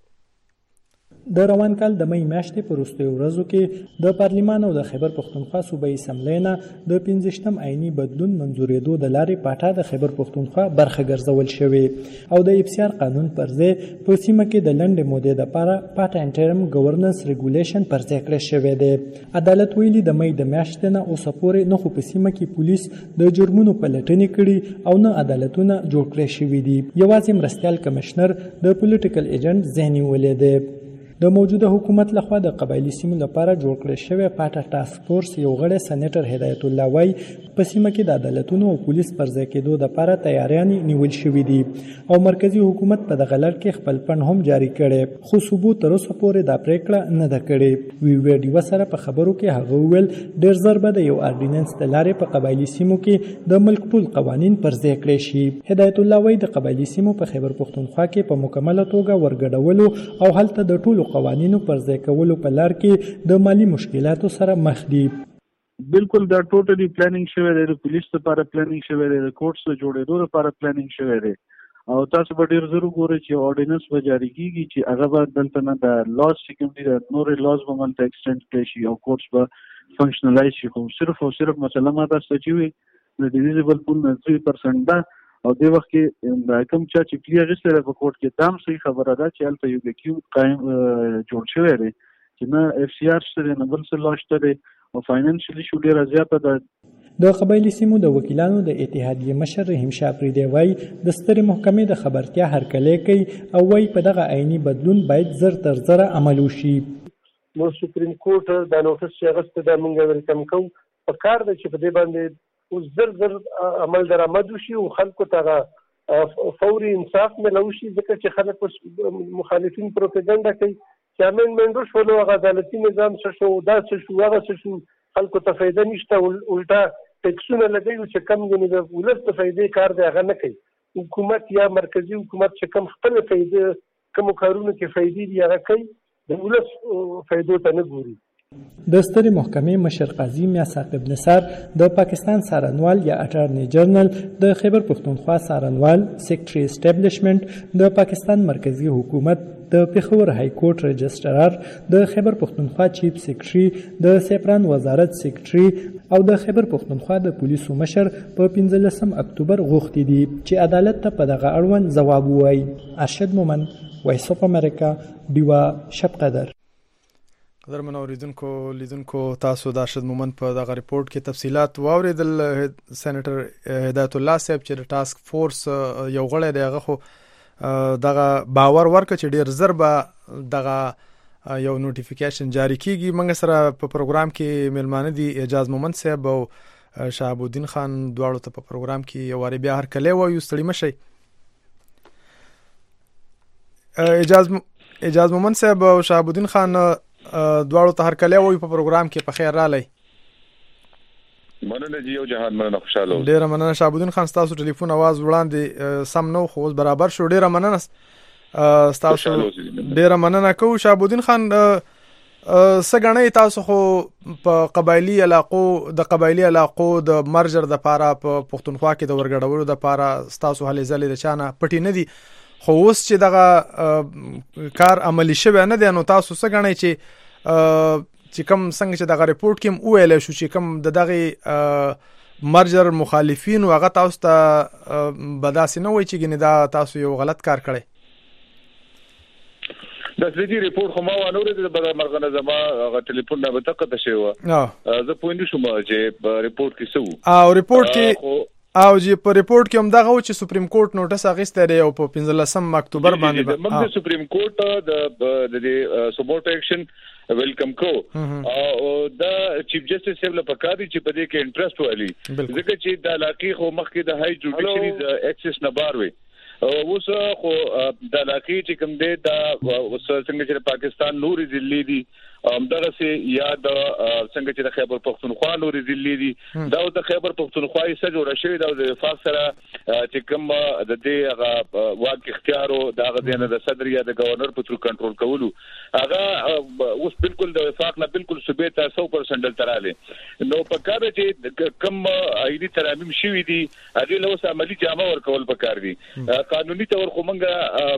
د روان کال د مې میاشتې په وروستیو ورځو کې د پارلمان او د خیبر پښتونخوا صوبایي اسمبلۍ نه د 15م عیني بدلون منظورېدو د لارې پاټه د خیبر پښتونخوا برخه ګرځول شوې او د افسیار قانون پر ځای په سیمه کې د لنډې مودې دپاره پاټه انټرم ګورننس ریګولیشن پر ځای کړی شوی دی. عدالت ویلي د مې د میاشتې نه اوسه پورې نه خو په سیمه کې پولیس د جرمونو پلټنې کړي او نه عدالتونه جوړ کړی شوي دي. یوازې مرستیال کمشنر د پولیټیکل ایجنټ ځینې ولې دی. د موجوده حکومت لخوا د قبایلی سیمو لپاره جوړ کړی شوی پاټه ټاسک فورس یو غړی سېنیټر هدایت الله وای په سیمه کې د عدالتونو او پولیس پر ځای کېدو لپاره تیاریانې نیول شوې دي او مرکزی حکومت په دغه لړ کې خپل پن هم جاری کړي خو ثبوت تر اوسه پورې دا پریکړه نه ده کړې. ویډیو سره په خبرو کې هغه ویل ډېر زر به د یو اورډیننس د لارې په قبایلی سیمو کې د ملک ټول قوانین پر ځای کړي شي. هدایت الله وای د قبایلی سیمو په خیبر پښتونخوا کې په مکمله توګه ورګډولو او هلته د ټولو قوانینو پر ځای کولو په لار کې د مالی مشکلاتو سره مخ دي. بالکل دا ټوټلی پلانینګ شوی دی. د پولیس لپاره پلانینګ شوی دی. د کورټس د جوړېدو لپاره پلانینګ شوی دی او تاسو به ډېر زر وګورئ چې اورډیننس به جاری کیږي چې هغه به دلته نه د لاز چې کوم دي د نورې لاز به ملته ایکسټینډ کړی شي او کورټس به فنکشنلایز شي. خو صرف او صرف مسله ما تاسو ته چې وي د ډیویزبل پول نه 3% ده او د وخت کې د کوم چا چې کلیه غسره په کوټ کې دام صحیح خبره ده چې الته یو کیو قائم جوړ شوی دی چې نه اف سی آر شته نه بل څه لاشته دی او فاینانشلی شو ډیره زیاته ده. د قبایلی سیمو د وکیلانو د اتحادیې مشر رحیم شاه پریدي وای د سترې محکمې د خبرتیا هرکلی کوي او وای په دغه عیني بدلون باید زر تر زره عمل وشي. نو سپریم کورټ دا نوټس چې هغه د موږ ویلکم کوو په کار دی چې په دې باندې اوس زر عمل درآمد وشي او خلکو ته فوري انصاف ملو شي ځکه چې خلک مخالفین پروپاګاندا کوي چې امندمنټ شول او عدالتي نظام څه شو دا څه شو هغه څه شو خلکو ته فایده نشته الټا ټیکسونه لګوي چې کم غني د ولر ته فایده کار دی هغه نه کوي. حکومت یا مرکزی حکومت چې کم خپل فایده کوم کارونه کې فایده دی هغه کوي د ولر فایده ته نه ګوري. د سترې محکمې مشر قاضي میا ثاقب نثار د پاکستان څارنوال یا اټارنی جنرال د خیبر پښتونخوا څارنوال سیکریټري اسټابلیشمنت د پاکستان مرکزی حکومت د پیښور های کورټ رجسټرار د خیبر پښتونخوا چیف سیکریټري د سیپران وزارت سیکریټري او د خیبر پښتونخوا د پولیسو مشر په 15 اکتوبر غوښتي دي چې عدالت ته په دغه اړوند ځواب ووایي. ارشد مومن، وایس اف امریکا، ډیوا شب قدر. قدرمن اوریدونکو لیدونکو تاسو د ارشد مومن په دغه ریپورت کې تفصيلات واوریدل. سېنیټر هدایت الله صاحب چې د ټاسک فورس یو غړی دی هغه خو دغه باور ورکړ چې ډیر زر به دغه یو نوټیفیکیشن جاری کیږي. موږ سره په پروګرام کې ملمانه دي اجاز مومن صاحب او شهاب الدین خان دواړو ته په پروګرام کې یو واری بیا هر کله وایو ستړي مشي. اجاز مومن صاحب او شهاب الدین خان دواړو ته هر کله وایو په پروګرام کې په خیر رالی. مننه جی او جهان مننه خوشاله. ډیره مننه شهاب الدین خان تاسو ټلیفون आवाज وړاندې سم نو خو برابر شو. ډیره مننه تاسو. ډیره مننه کو شهاب الدین خان. سګنې تاسو خو په قبایلی علاقو د مرجر د پاره په پښتونخوا کې د ورګډولو د پاره تاسو هلې ځلې د چانه پټی نه دي خو اوس چې دغه کار عملی شوی نه دی نو تاسو سګنې چې کم څنګه چې دغه ریپورت کې ویل شو چې کم دغه مرجر مخالفین او هغه تاسو ته بداسې نه وای چې ګنې دا تاسو یو غلط کار کړی؟ د سړي ریپورت خو ما ونه ورته د مرغنه زما هغه ټلیفون نه وته قطه شوی و زه پوینټ شوم چې ریپورت کې څه او ریپورت کې او چې په ریپورت کې هم دغه و چې سپریم کورټ نوټس اغېسته دی او په 15 اکتوبر باندې موږ د سپریم کورټ د سپورټ اکشن ویلکم کو او دا چیف جسټس صاحب له پکاري چې په دې کې انټرست والی ځکه چې د علاقې خو مخکې د های جوډیشري ایکسس نه بار وي اوس خو د علاقې چې کوم دی دا اوس څنګه چې پاکستان نوري ضلع دي دغه سي یا د څنګه چې د خیبر پختونخوا نوري ضلع دي دا د خیبر پختونخوا یې سره جوړ شوی دا د وفاق سره چې کوم د دې هغه واک اختیارو دا د صدر یا د گورنر په تر کنټرول کولو هغه اوس بالکل د وفاق نه بالکل صوبې ته 100% تراله نو پکاره چې کوم ایدي ترامیم شوی دي هغه له اوس عملی جامه ورکول پکار دي قانوني تور کومنګا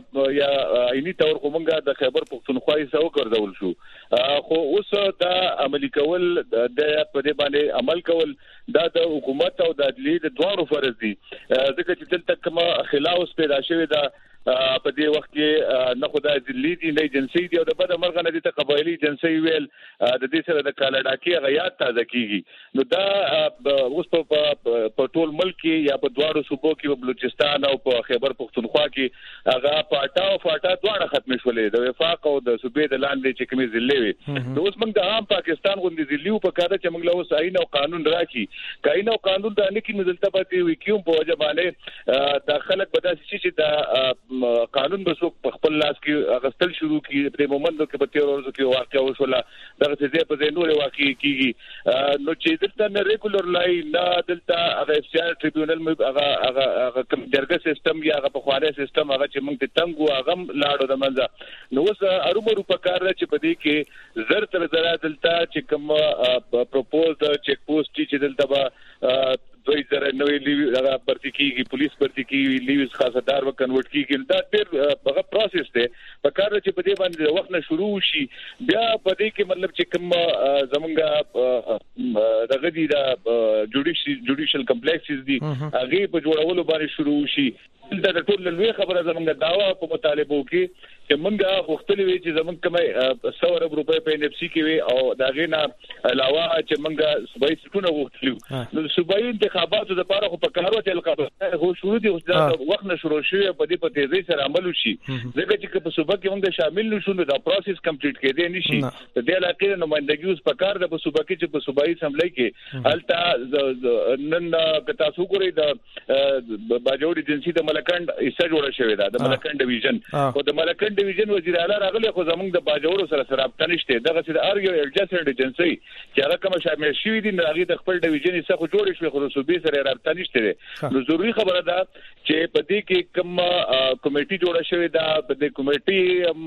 یا عیني تور کومنګا د خیبر پختونخوا یې سو ګرځول شو خو اوس دا عملی کول د په دې باندې عمل کول دا د حکومت او د عدلیې د دوه فرض دي ځکه چې دلته کوم خلاف پیدا شوی دا په دې وخت کې نه خدای ذلی دي نه جنسي دي او د بده مرغه نه دي ته قبایلی جنسي ویل د دې سره د کالاډاکي غیات تازه کیږي نو دا اوس په ټول ملک یا په دواړو صوبو کې په بلوچستان او په خیبر پختونخوا کې هغه پاټا او فاټا دواړه ختم شولې د وفاق او د صوبې د لاندې چې کومې ضلع وي نو اوس موږ د عام پاکستان غوندي ضلع په کار چې موږ له اوس آئین او قانون راکې کاین او قانون د انکی مدلته پاتې وي کیوم په وجه باندې د خلک بداسي چې د قانون به څوک په خپل لاس کې اغستل شروع کی په مومند کې په 13 ورځو کې واقع وشوله دغه څه په نور واقع کیږي نو چې دلته نه ریګولر لای نه دلته هغه افسیان ټریبیونل هغه کوم جرګه سیستم یا هغه په خواله سیستم هغه چې موږ ته تنګو هغه لاړو د منځه نو اوس ارومرو په کار چې په دې کې زر تر زر دلته چې کوم پروپوز چیک پوسټ چې دلته به دوی زره نوې لیوی هغه پرتی کیږي پولیس پرتی کیږي لیوز خاصدار و کنورټ کیږي دا ډېر هغه پروسس دی په کار چې په دې باندې وخت نه شروع شي بیا په دې کې مطلب چې کوم زمونږه دغه دي دا جوډیشل کمپلیکسز دي هغه په جوړولو باندې شروع شي دا ټول لوی خبره زمونږه داوا په مطالبه کې چې مونږه وختلې وی چې زمونږ کومه 100 ارب روپے په NFC کې وي او دا غینا علاوه چې مونږه صوبایي سټونه وختلو نو صوبایي انتخاباتو د لپاره خو په کارو ته القابه هو شروع دي اوس دا وخت نه شروع شوی په دې په تیزی سره عمل وشي ځکه چې په صوبه کې مونږ شامل نشو نو دا پروسس کمپلیټ کېدی نشي د دې علاقې نمائندګي اوس په کار د صوبه کې چې په صوبایي اسمبلی کې التا نن کتا سو کوي د باجوړي جنسي د ملکند حصہ جوړه شوې ده د ملکند ډیویژن او د ملکند ډیویژن وزیر اعلی راغلی خو زمونږ د باجوړو سره رابطه نشته دغه چې ار یو ایجنسي ایجنسي چې هغه کوم شامل شوی دي هغه د خپل ډیویژن حصہ خو جوړ شوی خو صوبې سره رابطه نشته نو ضروری خبره ده چې په دې کې کوم کمیټي جوړه شوې ده په دې کمیټي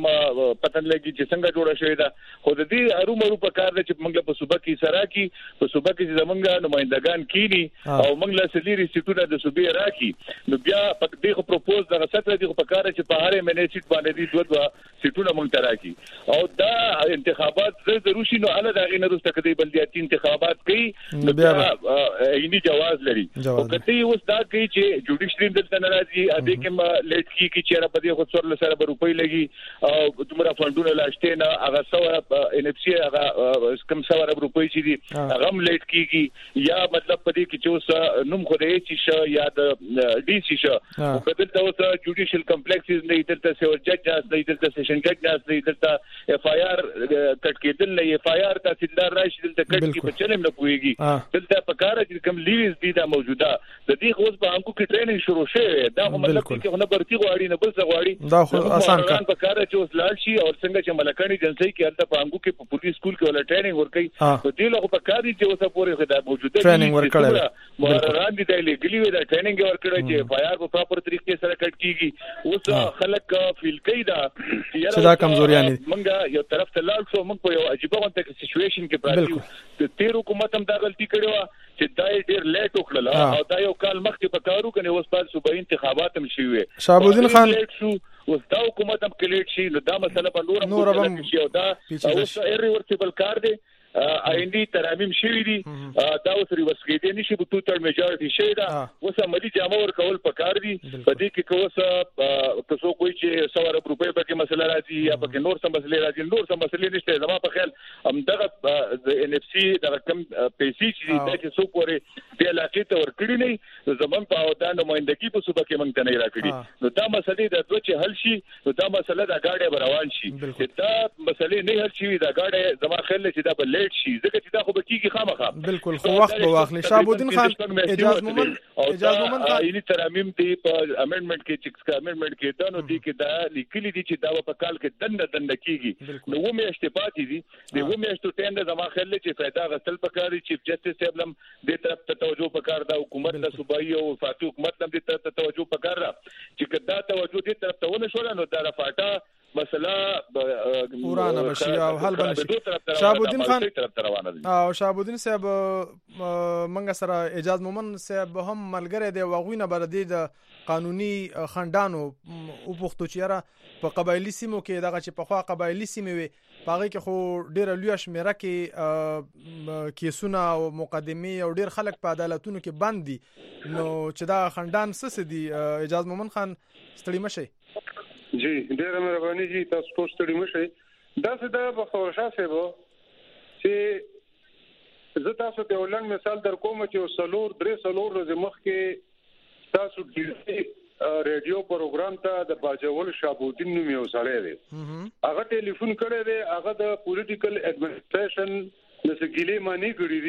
پتن لګي چې څنګه جوړه شوې ده خو د دې ارومرو په کار ده چې موږ په صوبه کې سره کې په صوبه کې زمونږ نمائندگان کینی او موږ له سلیری سټونه د صوبې راکې نو بیا په دې خو پروپوز دغه ستره دي په کار چې په هر منې سیټ باندې دي دوه سټونه مونږ تراکي او دا انتخابات ضروري شي نو اله دا غینه روسته کدی بلدیاتي انتخابات کوي نو بیا یې جواز لري او کته اوس دا کوي چې جوډیشري دلته ناراضي ا دې کې لیټ کی چې را پدې خو څور سره روپۍ لګي او تمره فندونه لاشته نه هغه سو NFC هغه کم سو روپۍ چې دي هغه لیټ کیږي یا مطلب پدې کې چې اوس نوم خو دې چې یا د ډي سي شو بدل دا اوس جوډیشل کمپلیکسز نه دلته سیو جج نه دلته سیشن جج نه دلته FIR کټ کېدل نه FIR تحصیلدار راشي دلته کټ کې په چلم نه پويږي دلته په کار چې کوم لیوز دي دا موجوده د دې خو په انکو کې ټریننګ شروع شوه دا مطلب چې نه برتي غواړي نه بل څه غواړي دا خو آسان کار په کار چې اوس لاړ شي او څنګه چې ملکانی جنسي کې الته په انکو کې په پولیس سکول کې ولا ټریننګ ورکړي نو دې له په کار چې اوسه پورې خدای موجوده ټریننګ ورکړي مهران دي د لګلي وي دا ټریننګ ورکړي چې FIR په پراپر طریقې سره کټ کیږي اوس خلک فیل کوي دا چې دا کمزوري نه منګه یو طرف ته لاړ شو موږ په یو عجیب غونډه کې سچويشن کې پراتی د تیر حکومت هم دا غلطي کړې و چې دا ډېر لیټ وکړل او دا یو کال مخکې په کارو کنه اوس په صوبایي انتخابات هم شوي شهابالدین خان اوس دا حکومت هم کلیټ شي نو دا مسله په نور هم شي او دا اوس ایرریورسیبل کار دی آئندی ترامیم شوی دي دا اوس ریورس کېدې نشي په ټوټل میجارټي شي دا اوس عملی جامه ورکول پکار دي په دې کې کوسه کسو کوئی چې 100 روپۍ پکې مسله راځي یا پکې نور څه مسله راځي نور څه مسله نشته زما په خیال هم دغه د ان اف سي د رقم پیسې چې د څو پورې د علاقې ته ورکړي نه زمون په اودا نمائندګي په صوبه کې مونږ ته نه راکړي نو دا مسله د دوه چې حل شي نو دا مسله د گاډي روان شي دا مسله نه حل شي دا گاډي زما خیال چې دا بل لیټ شي ځکه چې دا خو به کیږي خامخا بالکل خو وخت به واخلي شهابالدین خان اجازه مومن خان یعنی ترامیم دی په امندمنت کې چې امندمنت کې دا نو دی کې دا لیکلي دي چې دا په کال کې دند کیږي نو و مې اشتباهي دي د و مې اشتوټند زما خیال چې فائدہ غسل پکاري چیف جسټس صاحب دې طرف ته توجه پکار دا حکومت د صوبایي او فاتو حکومت دې طرف ته توجه پکار را چې کدا توجه دې طرف ته ونه شول نو دا فاټا مسله پورانه بشي او حل بنشي شهابالدین خان او شهابالدین صاحب منګه سره اجازه مومن صاحب هم ملګری دی واغوینه بر دې د قانوني خندانو او پختو چیرې په قبایلی سیمو کې دغه چې په خوا قبایلی سیمه وي پاره کې خو ډیر لوی شمیره کې کیسونه او مقدمه او ډیر خلک په عدالتونو کې بند دي نو چې دا خندان څه دي اجازه مومن خان ستړي مشي جی ډیره مهرباني جی تاسو ټول ستړي مشئ دا څه د بخورشاه صاحب چې زه تاسو ته ولن مثال در کوم چې سلور ورځې مخکې تاسو ډیری ریډیو پروګرام ته د باجوړ شهابالدین نوم یو سړی دی هغه ټلیفون کړی دی هغه د پولیټیکل ایڈمنسټریشن د سګیلې معنی کړی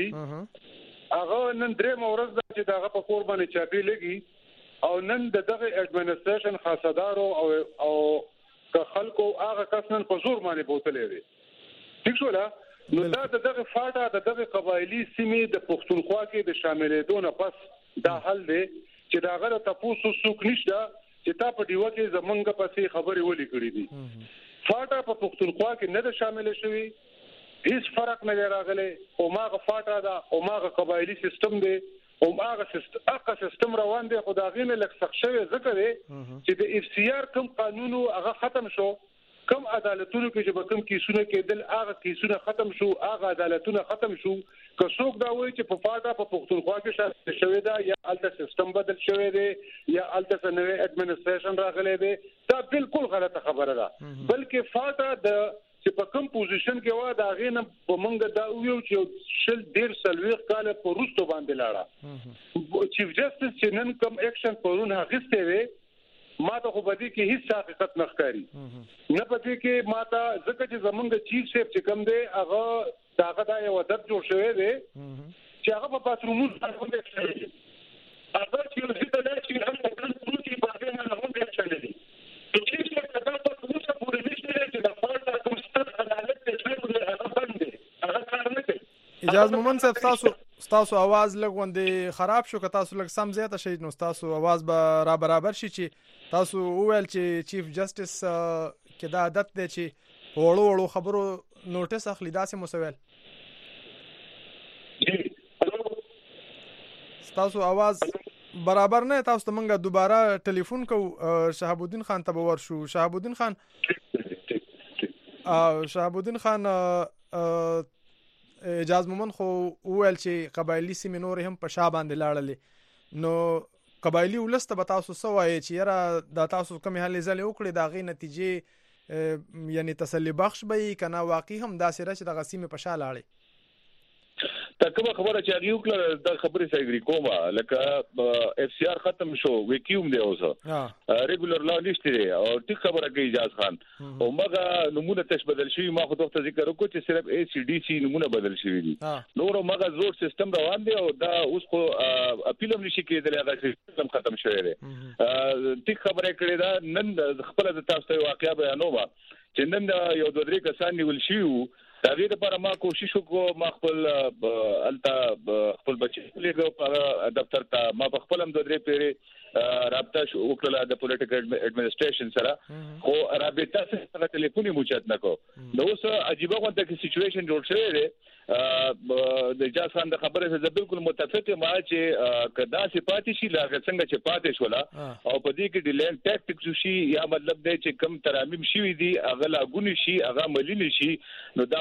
دی هغه نن درې مورز چې دغه په کور باندې چاپی لګي او نن دغه ایڈمنسټریشن خاصدارو او که خلکو هغه کسان په زور باندې بوتلې دي ٹھیک شو لا نو دا دغه فاټا دغه قبایلی سیمې د پښتونخوا کې د شاملېدو نه پس دا حل دی چې دا غره تاسو څوک نشته چې تا په دیوه کې زمونږ پسې خبرې ولې کړې دي فاټا په پښتونخوا کې نه شامل شوی هیڅ فرق نه راغلی او ماغه فاټا دا او ماغه قبایلی سیستم دی او هغه سیستم روان دی خدای نه لک سخت شوی ذکر دی چې د اف سی آر کوم قانون هغه ختم شو کوم عدالتونو کې چې کوم کیسونه کېدل هغه کیسونه ختم شو هغه عدالتونه ختم شو که څوک دا وایي چې په فاټا په پښتونخوا کې شامل شوی دا یا الته سیستم بدل شوی دی یا الته نوې ایڈمنسټریشن راغلی دی دا بالکل غلطه خبره ده بلکې فاټا د چې په کوم پوزیشن کې و دا غینه په منګه دا ویو چې شل ډیر سلويخ کال په روستو باندې لاړه چیف جسټس چې نن کوم اکشن پرون هغسته وي ما ته خو بدی کې هیڅ حقیقت نه ښکاری نه پدې کې ما ته ځکه چې زمونږ چیف سیف چې کوم دی هغه داغه دا یو عادت جوړ شوی دی چې هغه په باترومونو باندې شي هغه چې یو څه ته چې هم د ټول کې باندې نه هم دی چللی چې چې دا په څه پورې نشته چې دا فالټ کوم ستر عدالت ته هغه باندې هغه کار نه کوي اجازه مومن صاحب تاسو आवाज لګوندې خراب شو که تاسو لګ سم زیاته شي نو تاسو आवाज به را برابر شي چې تاسو وویل چې چیف جسټس کې دا عادت دی چې وړو خبرو نوټس اخلي داسې مسویل تاسو आवाज برابر نه تاسو ته مونږه دوباره ټلیفون کو شهابالدین خان ته ورشو شهابالدین خان اجازه مومن خو وویل چې قبایلی سیمې نور هم په شا باندې لاړلې نو قبایلی ولسته به تاسو سوای چې یاره دا تاسو کوم حل زل وکړي دا غي نتیجې یعنی تسلی بخش به کنا واقعي هم دا سره چې د غسیمه په شا لاړې تکه خبره چې یو کله د خبرې سایګری کومه لکه اف سی آر ختم شو وکیوم دی اوسه ریګولر لا نشته او ټیک خبره کوي اجازه خان او مګه نمونه تش بدل شي ما خو ته ذکر وکړ چې صرف ای سی ډی سی نمونه بدل شي دي نور مګه زور سیستم روان دی او دا اوس خو اپیلم نشي کېدل هغه سیستم ختم شوی دی ټیک خبره کړې دا نن خپل د تاسو ته واقعیا بیانوم چې نن یو دوه درې کسان نیول شي دا غیر لپاره ما کوشش وکړم ما خپل التا خپل بچی لګو په دفتر ته ما خپل هم د درې پیری رابطه وکړه د پولیټیکل ایڈمنسټریشن سره خو رابطه سره ټلیفوني موچت نکو نو اوس عجیب غونډه کې سچويشن جوړ شوی دی د اجازه خان د خبره سره بالکل متفق ما چې کدا صفاتي شي لا څنګه چې پاتې شولا او په دې کې ډیلینډ ټاکټیکس شي یا مطلب دی چې کم ترامیم شي دي اغه لاګونی شي اغه ملي شي نو دا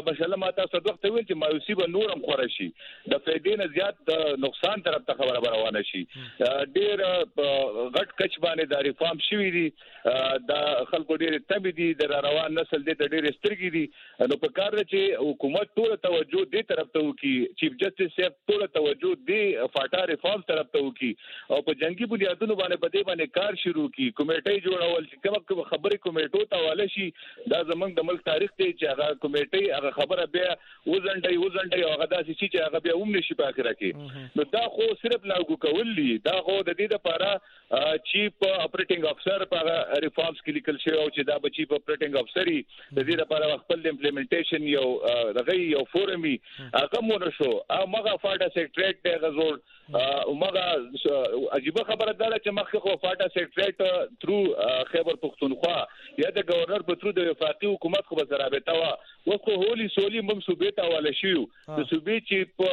ماشاءالله ما تاسو د وخت ویل چې مایوسی به نورم خور شي د فائدې نه زیات د نقصان طرف ته خبره روانه شي ډیر غټ کچ باندې د ریفارم شوی دي د خلکو ډیر تبي دي د روان نسل د ډیر سترګې دي نو په کار چې حکومت ټول توجه دې طرف ته وکي چیف جسټس صاحب ټول توجه دې فاټا ریفارم طرف ته وکي او په جنگي بنیادونو باندې بده باندې کار شروع کی کمیټې جوړول چې کوم خبرې کمیټو ته واله شي دا زمنګ د ملک تاریخ ته چې هغه کمیټې هغه خبره بیا وزنډي او هغه داسې چې هغه بیا هم نشي په اخره کې نو دا خو صرف لاګو کول دي دا خو د دې لپاره چیف اپریټینګ افسر په ریفارمز کې لیکل شوی او چې دا به چیف اپریټینګ افسر د دې لپاره خپل امپلیمنټیشن یو دغه یو فورمي هغه مونږ شو هغه فاټا سیکریټریټ دی غزور هغه عجیب خبره ده چې مخکې خو فاټا سیکریټریټ ترو خیبر پختونخوا یا د گورنر په ترو د وفاقي حکومت خو به رابطه وا اوس خو هولي سولي موږ صوبې ته حواله شو د صوبې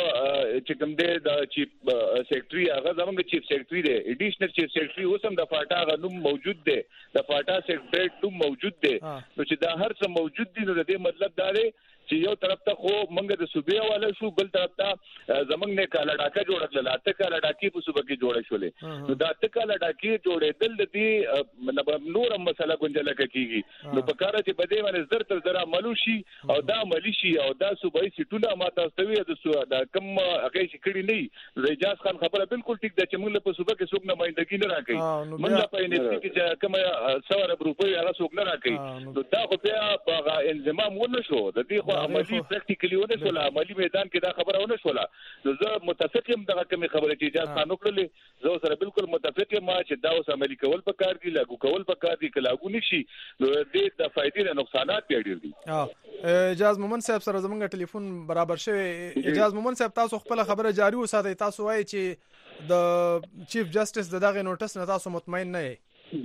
چې کوم دی د چیف سیکریټري هغه زموږ چیف سیکریټري دی ایډیشنل چیف سیکریټري اوس هم د فاټا غنوم موجود دی د فاټا سیکریټریټ هم موجود دی نو چې دا هر څه موجود دي نو د دې مطلب دا دی چې یو طرف ته خو موږ د صوبې حواله شو بل طرف ته زمنګ نه کاله ډاکه جوړل اته کاله ډاکی په صوبې کې جوړه شولې نو دا اته کاله ډاکی جوړېدل د دې مطلب نور مسله ګنجله کېږي نو په کار چې بده باندې زر تر زر عملو شي او دا عملی شي او دا صوبې سټونه ماته استوي د کم هغه شي کړی نه رجاز خان خبره بالکل ټیک ده چې موږ په صوبې کې څوک نمائندګي نه راکړي موږ په انېسټي کې کوم 100 روپۍ هغه څوک نه راکړي نو دا خو بیا په انضمام ونه شو د دې عملی پریکټیکلی ونه شو عملی میدان کې دا خبره ونه شو نو زه متفق یم دغه کوم خبره چې اجازه خان وکړلې زه سره بالکل متفق یم چې دا اوس عملی کول پکار دي لاګو کول پکار دي کلاګو نشي نو دې د فائدې نه نقصانات ډېر دي اجازه مومن صاحب سره زمونږ ټلیفون برابر شوی اجازه مومن صاحب تاسو خپل خبره جاری وساتئ تاسو وایي چې د چیف جسټس دغه نوټس نه تاسو مطمئن نه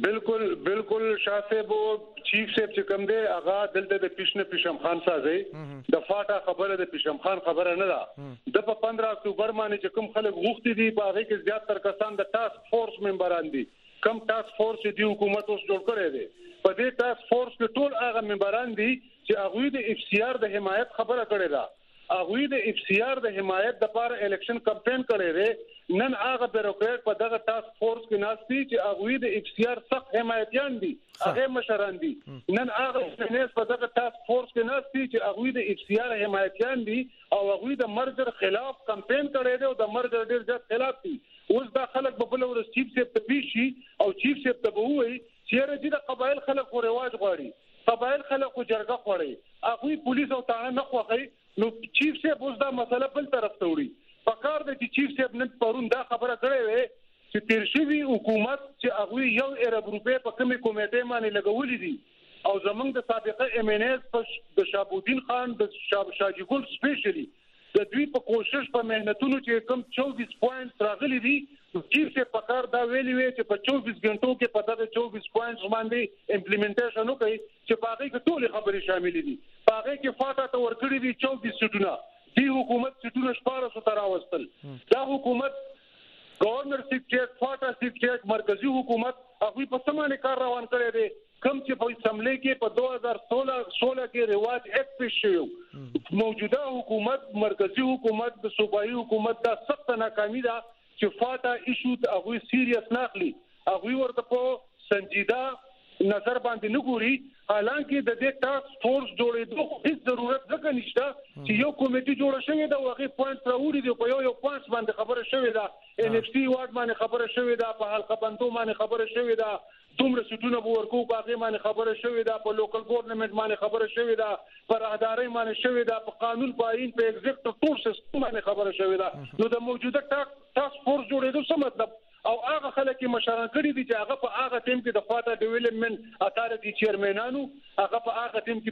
بالکل شاه صاحب چیف صاحب چې کوم دی هغه دلته د پیشم خان سازي د فاټا خبره د پیشم خان خبره نه ده د په 15 اکتوبر باندې چې کوم خلک غوښتي دي په هغه کې زیات تر کسان د ټاسک فورس ممبران دي کم ټاسک فورس دی حکومت اوس جوړ کړی دی په دې ټاسک فورس کې ټول هغه ممبران دي چې هغه د اف سی آر د حمایت خبره کړې ده هغه د اف سی آر د حمایت د لپاره الیکشن کمپاین کړی دی نن هغه بیروکریټ په دغه ټاسک فورس کې ناشتي چې هغه د اف سی آر سخت حمایتيان دي هغه مشران دي نن هغه سنیس په دغه ټاسک فورس کې ناشتي چې هغه د اف سی آر حمایتيان دي او هغه د مرجر خلاف کمپاین کړی دی او د مرجر ډیر ځات خلاف دي اوس دا خلک په بل ورځ چیف سیف ته پیشي او چیف سیف ته وایي چې راځي د قبایل خلک خو رواج غواړي قبایل خلک خو جرګه غواړي هغه پولیس او تانه نه خوخي نو چیف سیف اوس دا مسله بل طرف ته وړي پکار د چیف سیف نن پرون دا خبره کړې وې چې تیرشوی حکومت چې هغه یو ارب روپے په کومه کمیټه باندې لګولې دي او زمنګ د سابقه ام ان اس د شابودین خان د شاجی ګل سپیشلی د دوی په کوشش په مهنتونو چې کم 24 پوینټ راغلي دي چیف سیف پکار دا ویلي وې چې په 24 غنټو کې په دغه 24 پوینټس باندې امپلیمنټیشن وکړي چې په هغه کې ټول خبرې شامل دي په هغه کې فاټا ته ورکړي دي 24 سټونه دی حکومت سټونه شپاره سو تراوستل دا حکومت گورنر سیکریټریټ فاټا سیکریټریټ مرکزی حکومت هغه په سمانه کار روان کړی دی کم چې په اسمبلی کې په 2016 کې رواج ایکټ پیش شو موجوده حکومت مرکزی حکومت د صوبایي حکومت دا سخت ناکامي ده چې فاټا ایشو ته هغه سیریس ناخلي هغه ورته په سنجیده نظر باندې نه ګوري حالانکه د دې ټاسک فورس جوړېدو هیڅ ضرورت ځکه نشته چې یو کمیټه جوړه شوې ده او هغه پوینټ راوړي دی په یو پوینټ باندې خبره شوې ده ان اف سی وارد باندې خبره شوې ده په حلقه بندو باندې خبره شوې ده دومره سټونه ورکو په هغه باندې خبره شوې ده په لوکل ګورنمنت باندې خبره شوې ده پر راهداري باندې شوې ده په قانون پاین په ایگزیکټیو ټول سیستم باندې خبره شوې ده نو د موجوده ټاسک فورس جوړېدو څه مطلب او هغه خلک مشران کړي دي چې هغه په هغه ټیم کې د فاټا ډیولپمنٹ اتارټي چیرمنانو هغه په هغه ټیم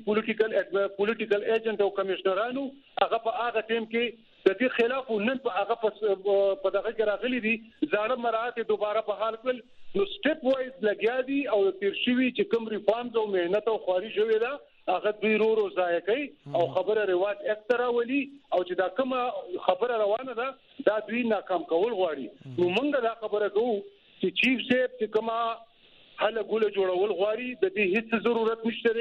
کې پولیټیکل ایجنټ او کمشنرانو هغه په هغه ټیم کې د دې خلاف نن په هغه په دغه کې راغلي دي ځاړه مراد دوباره په حال کول نو سټپ وایز لګیا دي او تیرشوي چې کوم ریفارمز او مهنت او خواري شوې ده هغه دوی ورو ځای کوي او خبره رواج اکترا ولي او چې دا کومه خبره روانه ده دا دوی ناکام کول غواړي نو موږ دا خبره کوو چې چیف سیف چې کومه حل ګول جوړول غواړي د دې هیڅ ضرورت نشته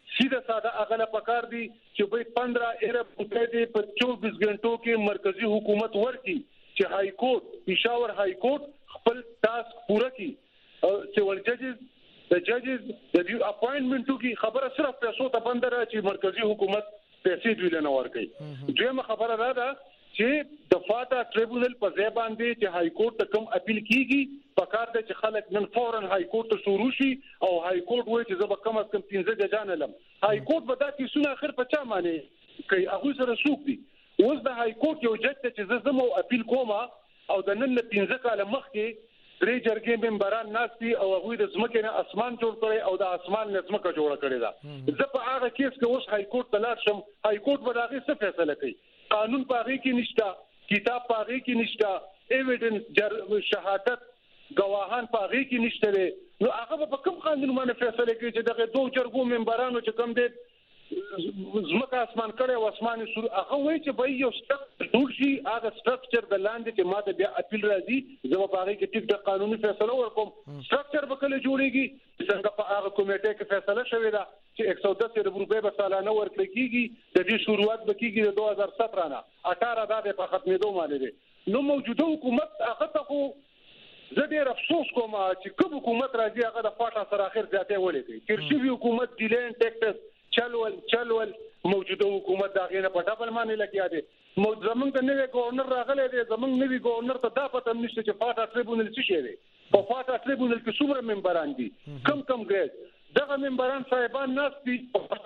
سیده ساده اغله پکار دي چې به 15 ارب روپے دې په 24 غنټو کې مرکزی حکومت ورکړي چې های کورټ پېښور های کورټ خپل ټاسک پوره کړي چې د ججز د ډیو اپاینټمنټو کې خبره صرف پیسو ته بندره چې مرکزی حکومت پیسې دوی نه ورکړي. دویمه خبره دا ده چې د فاټا ټریبونل په ځای باندې چې های کورټ ته کوم اپیل کیږي پکار دی چې خلک نن فورن های کورټ ته شروع شي او های کورټ وایي چې زه به کم از کم 15 ججان لم. های کورټ به دا کیسونه اخر په چا معنی کوي هغه سره سوق دي. اوس د های کورټ یو جج ته چې زه زمو اپیل کوم او د نن 15 کال مخکې درې جرګې ممبران ناشتي او هغه د زمکه نه اسمان جوړ کړي او د اسمان نه زمکه جوړ کړي دا زه په هغه کیس کې اوس های کورټ ته لاړ شم. های کورټ به هغه څه فیصله کوي؟ قانون په هغه کې نشته، کتاب په هغه کې نشته، ایویډنس شهادت گواهان په هغه کې نشته. نو هغه په کوم قانون باندې فیصله کوي چې دغه دوه جرګو ممبرانو چې کوم دي زمکه اسمان کړي او اسماني سور هغه وایي چې به یو سټرکچر جوړ شي. هغه سټرکچر د لاندې چې ماده بیا اپیل راځي زما په هغه کې ټیک د قانوني فیصله ورکوم. سټرکچر به کله جوړيږي څنګه په هغه کمیټه کې فیصله شوې ده چې 110 روپے به سالانه ورکړي کیږي. د دې شروعات به کیږي د 2017 نه 18 د په ختمېدو باندې ده. نو موجوده حکومت هغه ته زه ډېر افسوس کوم چې کوم حکومت راځي هغه د فاټا سره اخر ځاتې ولې کوي. ترشي حکومت ډیلین ټیکټس چلول موجوده حکومت دا غینه په ډبل باندې لګیا دي. زمونږ د نوې گورنر راغلی دی، زمونږ نوې گورنر ته دا پته نشته چې فاټا ټریبونل څه شي دی. په فاټا ټریبونل کې څومره ممبران دي، کم ګریډ دغه ممبران صاحبان ناست دي.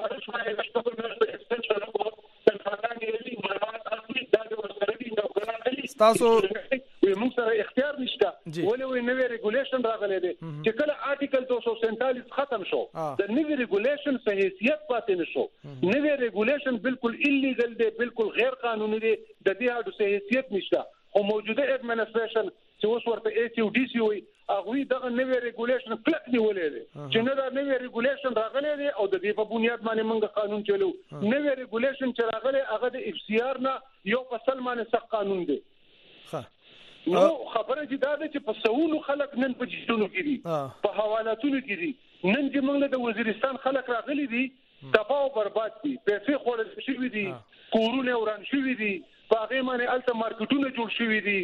تاسو موږ سره اختیار نشته ولې نوې ریګولیشن راغلی دی چې کله آرټیکل 247 ختم شو د نوې ریګولیشن په حیثیت پاتې نشو. نوې ریګولیشن بالکل ایلیګل دی، بالکل غیر قانوني دی، د دې اډو حیثیت نشته. او موجوده ایڈمنسټریشن چې اوس ورته ای سی او ډي سی وي هغه دغه نوې ریګولیشن کلک نیولې دی چې نه دا نوې ریګولیشن راغلی دی او د دې په بنیاد باندې موږ قانون چلو. نوې ریګولیشن چې راغلی هغه د اف سی آر نه یو فصل باندې سخت قانون دی. نو خبره چې دا ده چې په سونو خلک نن په جیلونو کې دي، په حوالاتونو کې دي. نن چې موږ د وزیرستان خلک راغلي دي تباہ او برباد دي، پیسې خوړل شوي دي، کورونه وران شوي دي، په هغه باندې الته مارکیټونه جوړ شوي دي.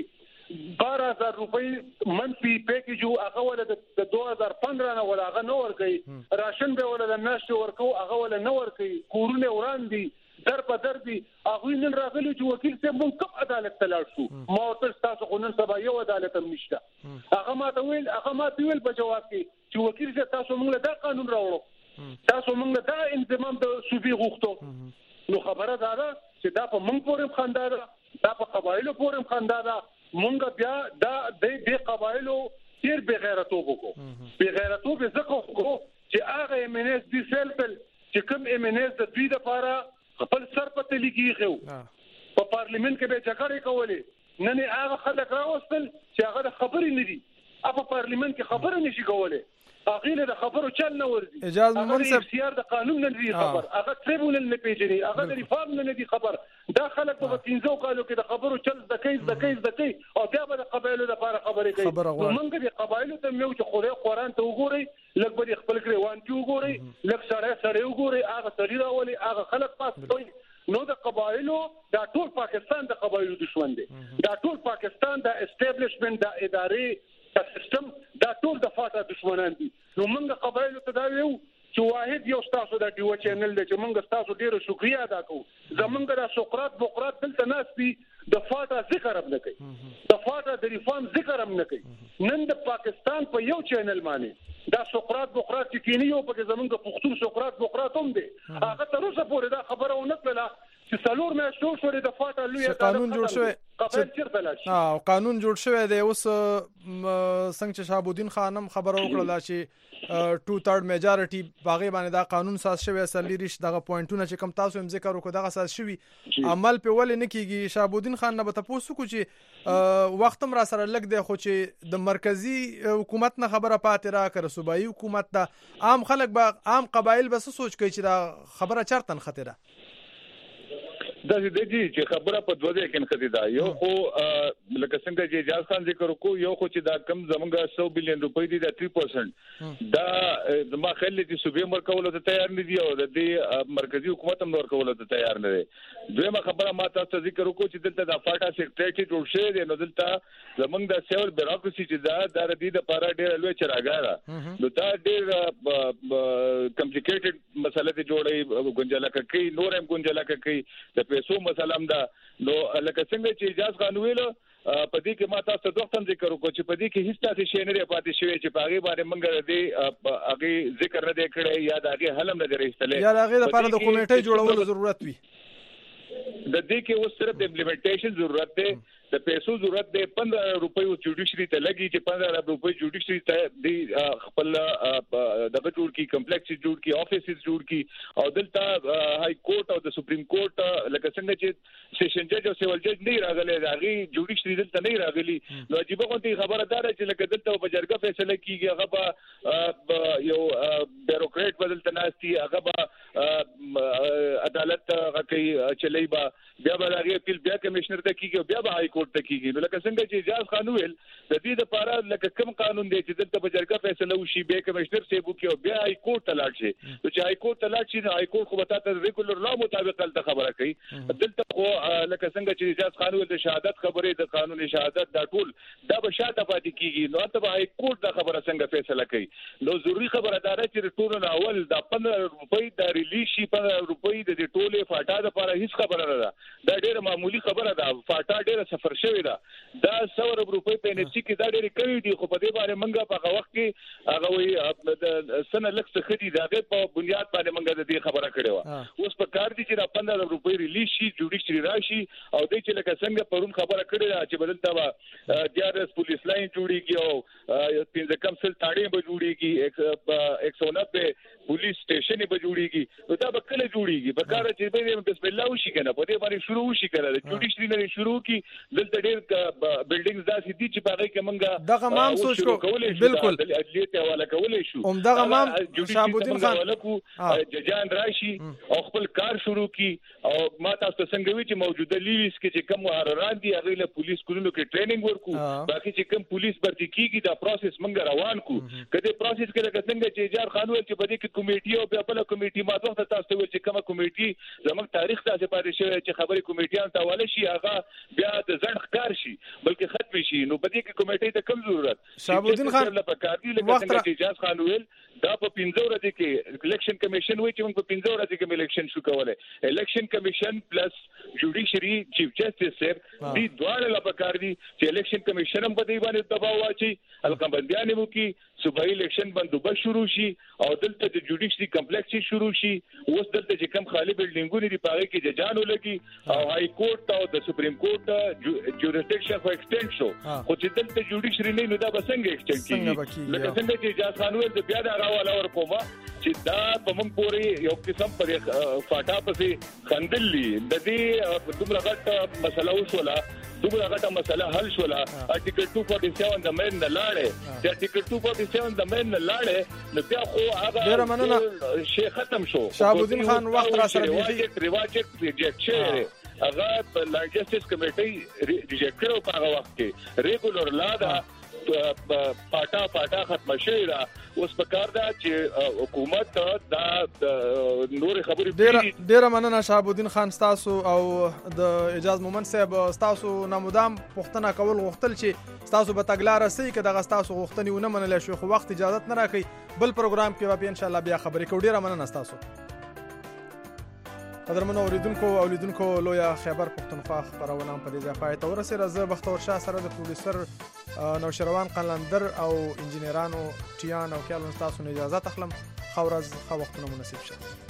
12000 روپۍ منفي پیکیج هغه ول د 2015 نه ول هغه نه ورکړي. راشن به ول د ناشته ورکو هغه ول نه ورکړي. کورونه وران دي، در په در دي. هغه نن راغلي چې وکیل صاحب موږ کوم عدالت ته لاړ شو. ما ورته تاسو خو نن سبا یو عدالت هم نشته. هغه ماته ویل په جواب کې چې وکیل صاحب تاسو موږ له دا قانون راوړو، تاسو موږ له دا انضمام د صوبې غوښتو. نو خبره دا ده چې دا په موږ پورې خندا ده، دا په قبایلو پورې خندا ده. موږ بیا دا د قبایلو ډیر بے غیرتوب وکړو. بے غیرتوب ځکه وکړو چې هغه امنیت دي سیلفل چې کوم امنیت د دوی لپاره خپل سر په تلی کېږي. په پارلیمنت کې به جګړې کولې، نن هغه خلک راوستل چې هغه خبرې نه دي. په پارلیمنت کې خبره نشي کولای، هغه له خبرو چل نه ورځي. اجازه منصب سیار د قانون نه دی خبر، هغه ټریبونل نه پیژني، هغه د ریفارم نه دی خبر. دا خلک په 15 کالو کې د خبرو چل د کوي او بیا به د قبایلو لپاره خبرې کوي. موږ د قبایلو ته مې چې خوري قرآن ته وګوري، لږ به خپل ګریوان کې وګوري، لږ سره وګوري، هغه سړي راولي، هغه خلک پاس کوي. نو د قبایلو دا ټول پاکستان د قبایلو دشمن دی. دا ټول پاکستان د اسټابلیشمنت د ادارې سیستم دا ټول د فاټا دشمنان دي. نو موږ قبایلو ته دا ویو چې واحد یو تاسو د ډیو چینل دی چې موږ تاسو ډیره شکریا ادا کوو. زمونږ د سقراط دلته ناشتي د فاټا ذکر هم نه کوي، د فاټا د ریفارم ذکر هم نه کوي. نن د پاکستان په یو چینل باندې دا سقراط چې کینی یو په زمونږ پښتون سقراط هم دی. هغه تر اوسه پورې دا خبره ونه کړله چې څلور میاشتې شوې د فاټا لوی قانون جوړ شوی قانون جوړ شوی دی. اوس څنګه چې شهابالدین خان هم خبره وکړه چې 2/3 میجارټي باغې باندې دا قانون ساز شوی، سلیریش دغه پوینټونه چې کم تاسو هم ذکر وکړو دغه ساز شوی، عمل په ولې نه کیږي. شهابالدین خان نه به تاسو کو چې وخت هم را سره لګ دی، خو چې د مرکزی حکومت نه خبره پاتې را کړ صوبایي حکومت ته عام خلک به عام قبایل به سوچ کوي چې دا خبره چرته خطر ده. دا دې چې خبره په دوه ځای کې نخدي دا یو خو لکه څنګه چې اجازه خان ذکر وکړو یو خو چې دا کم زمونږ 100 بلین روپۍ دي دا 3% دا ما خل دي صوبې مرکول ته تیار نه دي او د دې مرکزی حکومت هم ورکول ته تیار نه دي دویمه خبره ما تاسو ذکر وکړو چې دلته د فاټا سیکریټری جوړ شوی دی نو دلته زمونږ د سیول بیوروکراسي چې دا د دې لپاره ډېر لوی چراګا نو دا ډېر کمپلیکیټډ مسله ته جوړي ګنجاله کوي نور هم ګنجاله کوي د پیسو مسله هم ده نو لکه څنګه چې اجازه خان ویلو په دې کې ما تاسو ته وختم ذکر وکړو چې په دې کې هیڅ تاسو شي نه پاتې شوی چې په هغه باندې موږ دې هغه ذکر نه کړی یا د هغه حل نه درېستلې یا هغه لپاره د کمیټې جوړولو ضرورت وي د دې کې اوس صرف د امپلیمنټیشن ضرورت دی د پیسو ضرورت دی 15 روپۍ جوډیشري ته لګي چې 15 روپۍ جوډیشري ته دی خپل د جوړ کی کمپلیکس جوړ کی افیسز جوړ کی او دلته های کورټ او د سپریم کورټ لکه څنګه چې سیشن جج او سیول جج نه راغلي داغي جوډیشري دلته نه راغلي نو عجیب غونډه خبره ده چې لکه دلته په جرګه فیصله کیږي هغه یو بیوروکریټ بدلته ناشتي هغه عدالت کوي چلی با بیا به هغه اپیل بیا کمشنر ته کیږي بیا به های کورټ ته کیږي نو لکه څنګه چې اجازه خان ویل د دې لپاره لکه کوم قانون دی چې دلته په جرګه فیصله وشي بیا کمشنر سیبو کې او بیا های کورټ ته لاړ شي نو چې های کورټ ته لاړ شي نو های کورټ خو به تاسو ریګولر لا مطابق تل خبره کوي دلته خو لکه څنګه چې اجازه خان ویل د شهادت خبره د قانون شهادت دا ټول دا به شاته پاتې کیږي نو ته به های کورټ دا خبره څنګه فیصله کوي نو ضروری خبره ده چې ټول اول دا 15 روپۍ د ریلیز شي 15 روپۍ د ټوله فاټا لپاره هیڅ خبره نه ده دا ډېر معمولی خبره ده فاټا ډېر سفر شوی ده دا 100 روپۍ په انفسي کې دا ډېر کوي دي خو په دې باندې منګه په وخت کې هغه وي سنه لک څه خدي داغه په بنیاد باندې منګه د دې خبره کړې و اوس په کار دي چې دا 15 روپۍ ریلیز شي جوډیشري راشي او د چې لکه څنګه پرون خبره کړې ده چې بدلته وا دیارس پولیس لاین جوړیږي او 15 کم سل تاړې به جوړیږي 190 پولیس سټیشن به جوړیږي نو دا به کله جوړیږي په کار چې به بسم الله وشي کنه په دې باندې شروع وشي کنه د جوډیشري نه شروع کی دلته ډېر بلډینګز داسې دي چې په هغه کې موږ دغه مام سوچ کو بالکل عدلیت حواله کولای شو دغه مام شابودین خان ججان راشي او خپل کار شروع کی او ما تاسو څنګه وی چې موجوده لیویس کې چې کوم محرران دي هغه له پولیس کولونو کې ټریننګ ورکو باقي چې کوم پولیس برتي کیږي دا پروسس موږ روان کو کله پروسس کې لکه څنګه چې اجازه قانون چې په دې کې کمیټي او بیا بل کمیټي ما وخت تاسو ته چې کومه کمیټي زموږ تاریخ ته پاتې شوی چې خبري کمیټیان ته حواله شي هغه بیا د ځند ښکار شي بلکې ختم شي نو په دې کې کمیټې ته کم ضرورت شابودین خان لپاره کار دی لکه څنګه چې اجازه خان ویل دا په 15 ورځې کې الیکشن کمیشن وایي چې موږ په 15 ورځې کې الیکشن شو کولای الیکشن کمیشن پلس جوډیشري چیف جسټس سر دې دواړه لپاره کار دي چې الیکشن کمیشن هم په دې باندې دباو واچي القبندیان مو کې صوبایي الیکشن بندوبست شروع شي او دلته د جوډیشري کمپلیکس شروع شي اوس دلته چې کم خالی بلډینګونه دي پاره کې ججانو لګي او های کورټ او د سپریم کورټ جوریسډکشن خو ایکسټند شو خو چې دلته جوډیشري نه نو دا به څنګه ایکسټند کیږي لکه څنګه چې اجازه قانون د بیا دا راواله ورکوما چې دا په موږ پورې یو قسم پر فاټا پسې خندلې د دې دومره غټه مسله وشوله دومره غټه مسله حل شوله ارټیکل 247 د مین نه لاړې چې ارټیکل 247 د مین نه لاړې نو بیا خو هغه شی ختم شو شابودین خان وخت را سره دی ریواجت ریجیکټ شوی هغه په لانډ جسټس کمیټي ریجیکټ کړو په هغه وخت کې ریګولر لا دا پاټا ختم شوی دا اوس په کار ده چې حکومت دا نور خبرې ډیره مننه شابودین خان تاسو او د اجازه مومن صاحب تاسو نامدام پښتنه کول غوښتل چې تاسو به تګلار سي کې دغه تاسو غوښتنې ونه منل شو خو وخت اجازه نه راکړي بل پروګرام کې به ان شاء الله بیا خبرې کوو ډیره مننه تاسو قدرمنو اوریدونکو لویا خیبر پښتونخوا خبرونه په دې ځای پای ته ورسېده زه بختور شاه سره د پروډوسر نوشروان قلندر او انجینرانو ټیان او کیالون تاسو نه اجازه تخلم خو ورځ خو وختونه مناسب شه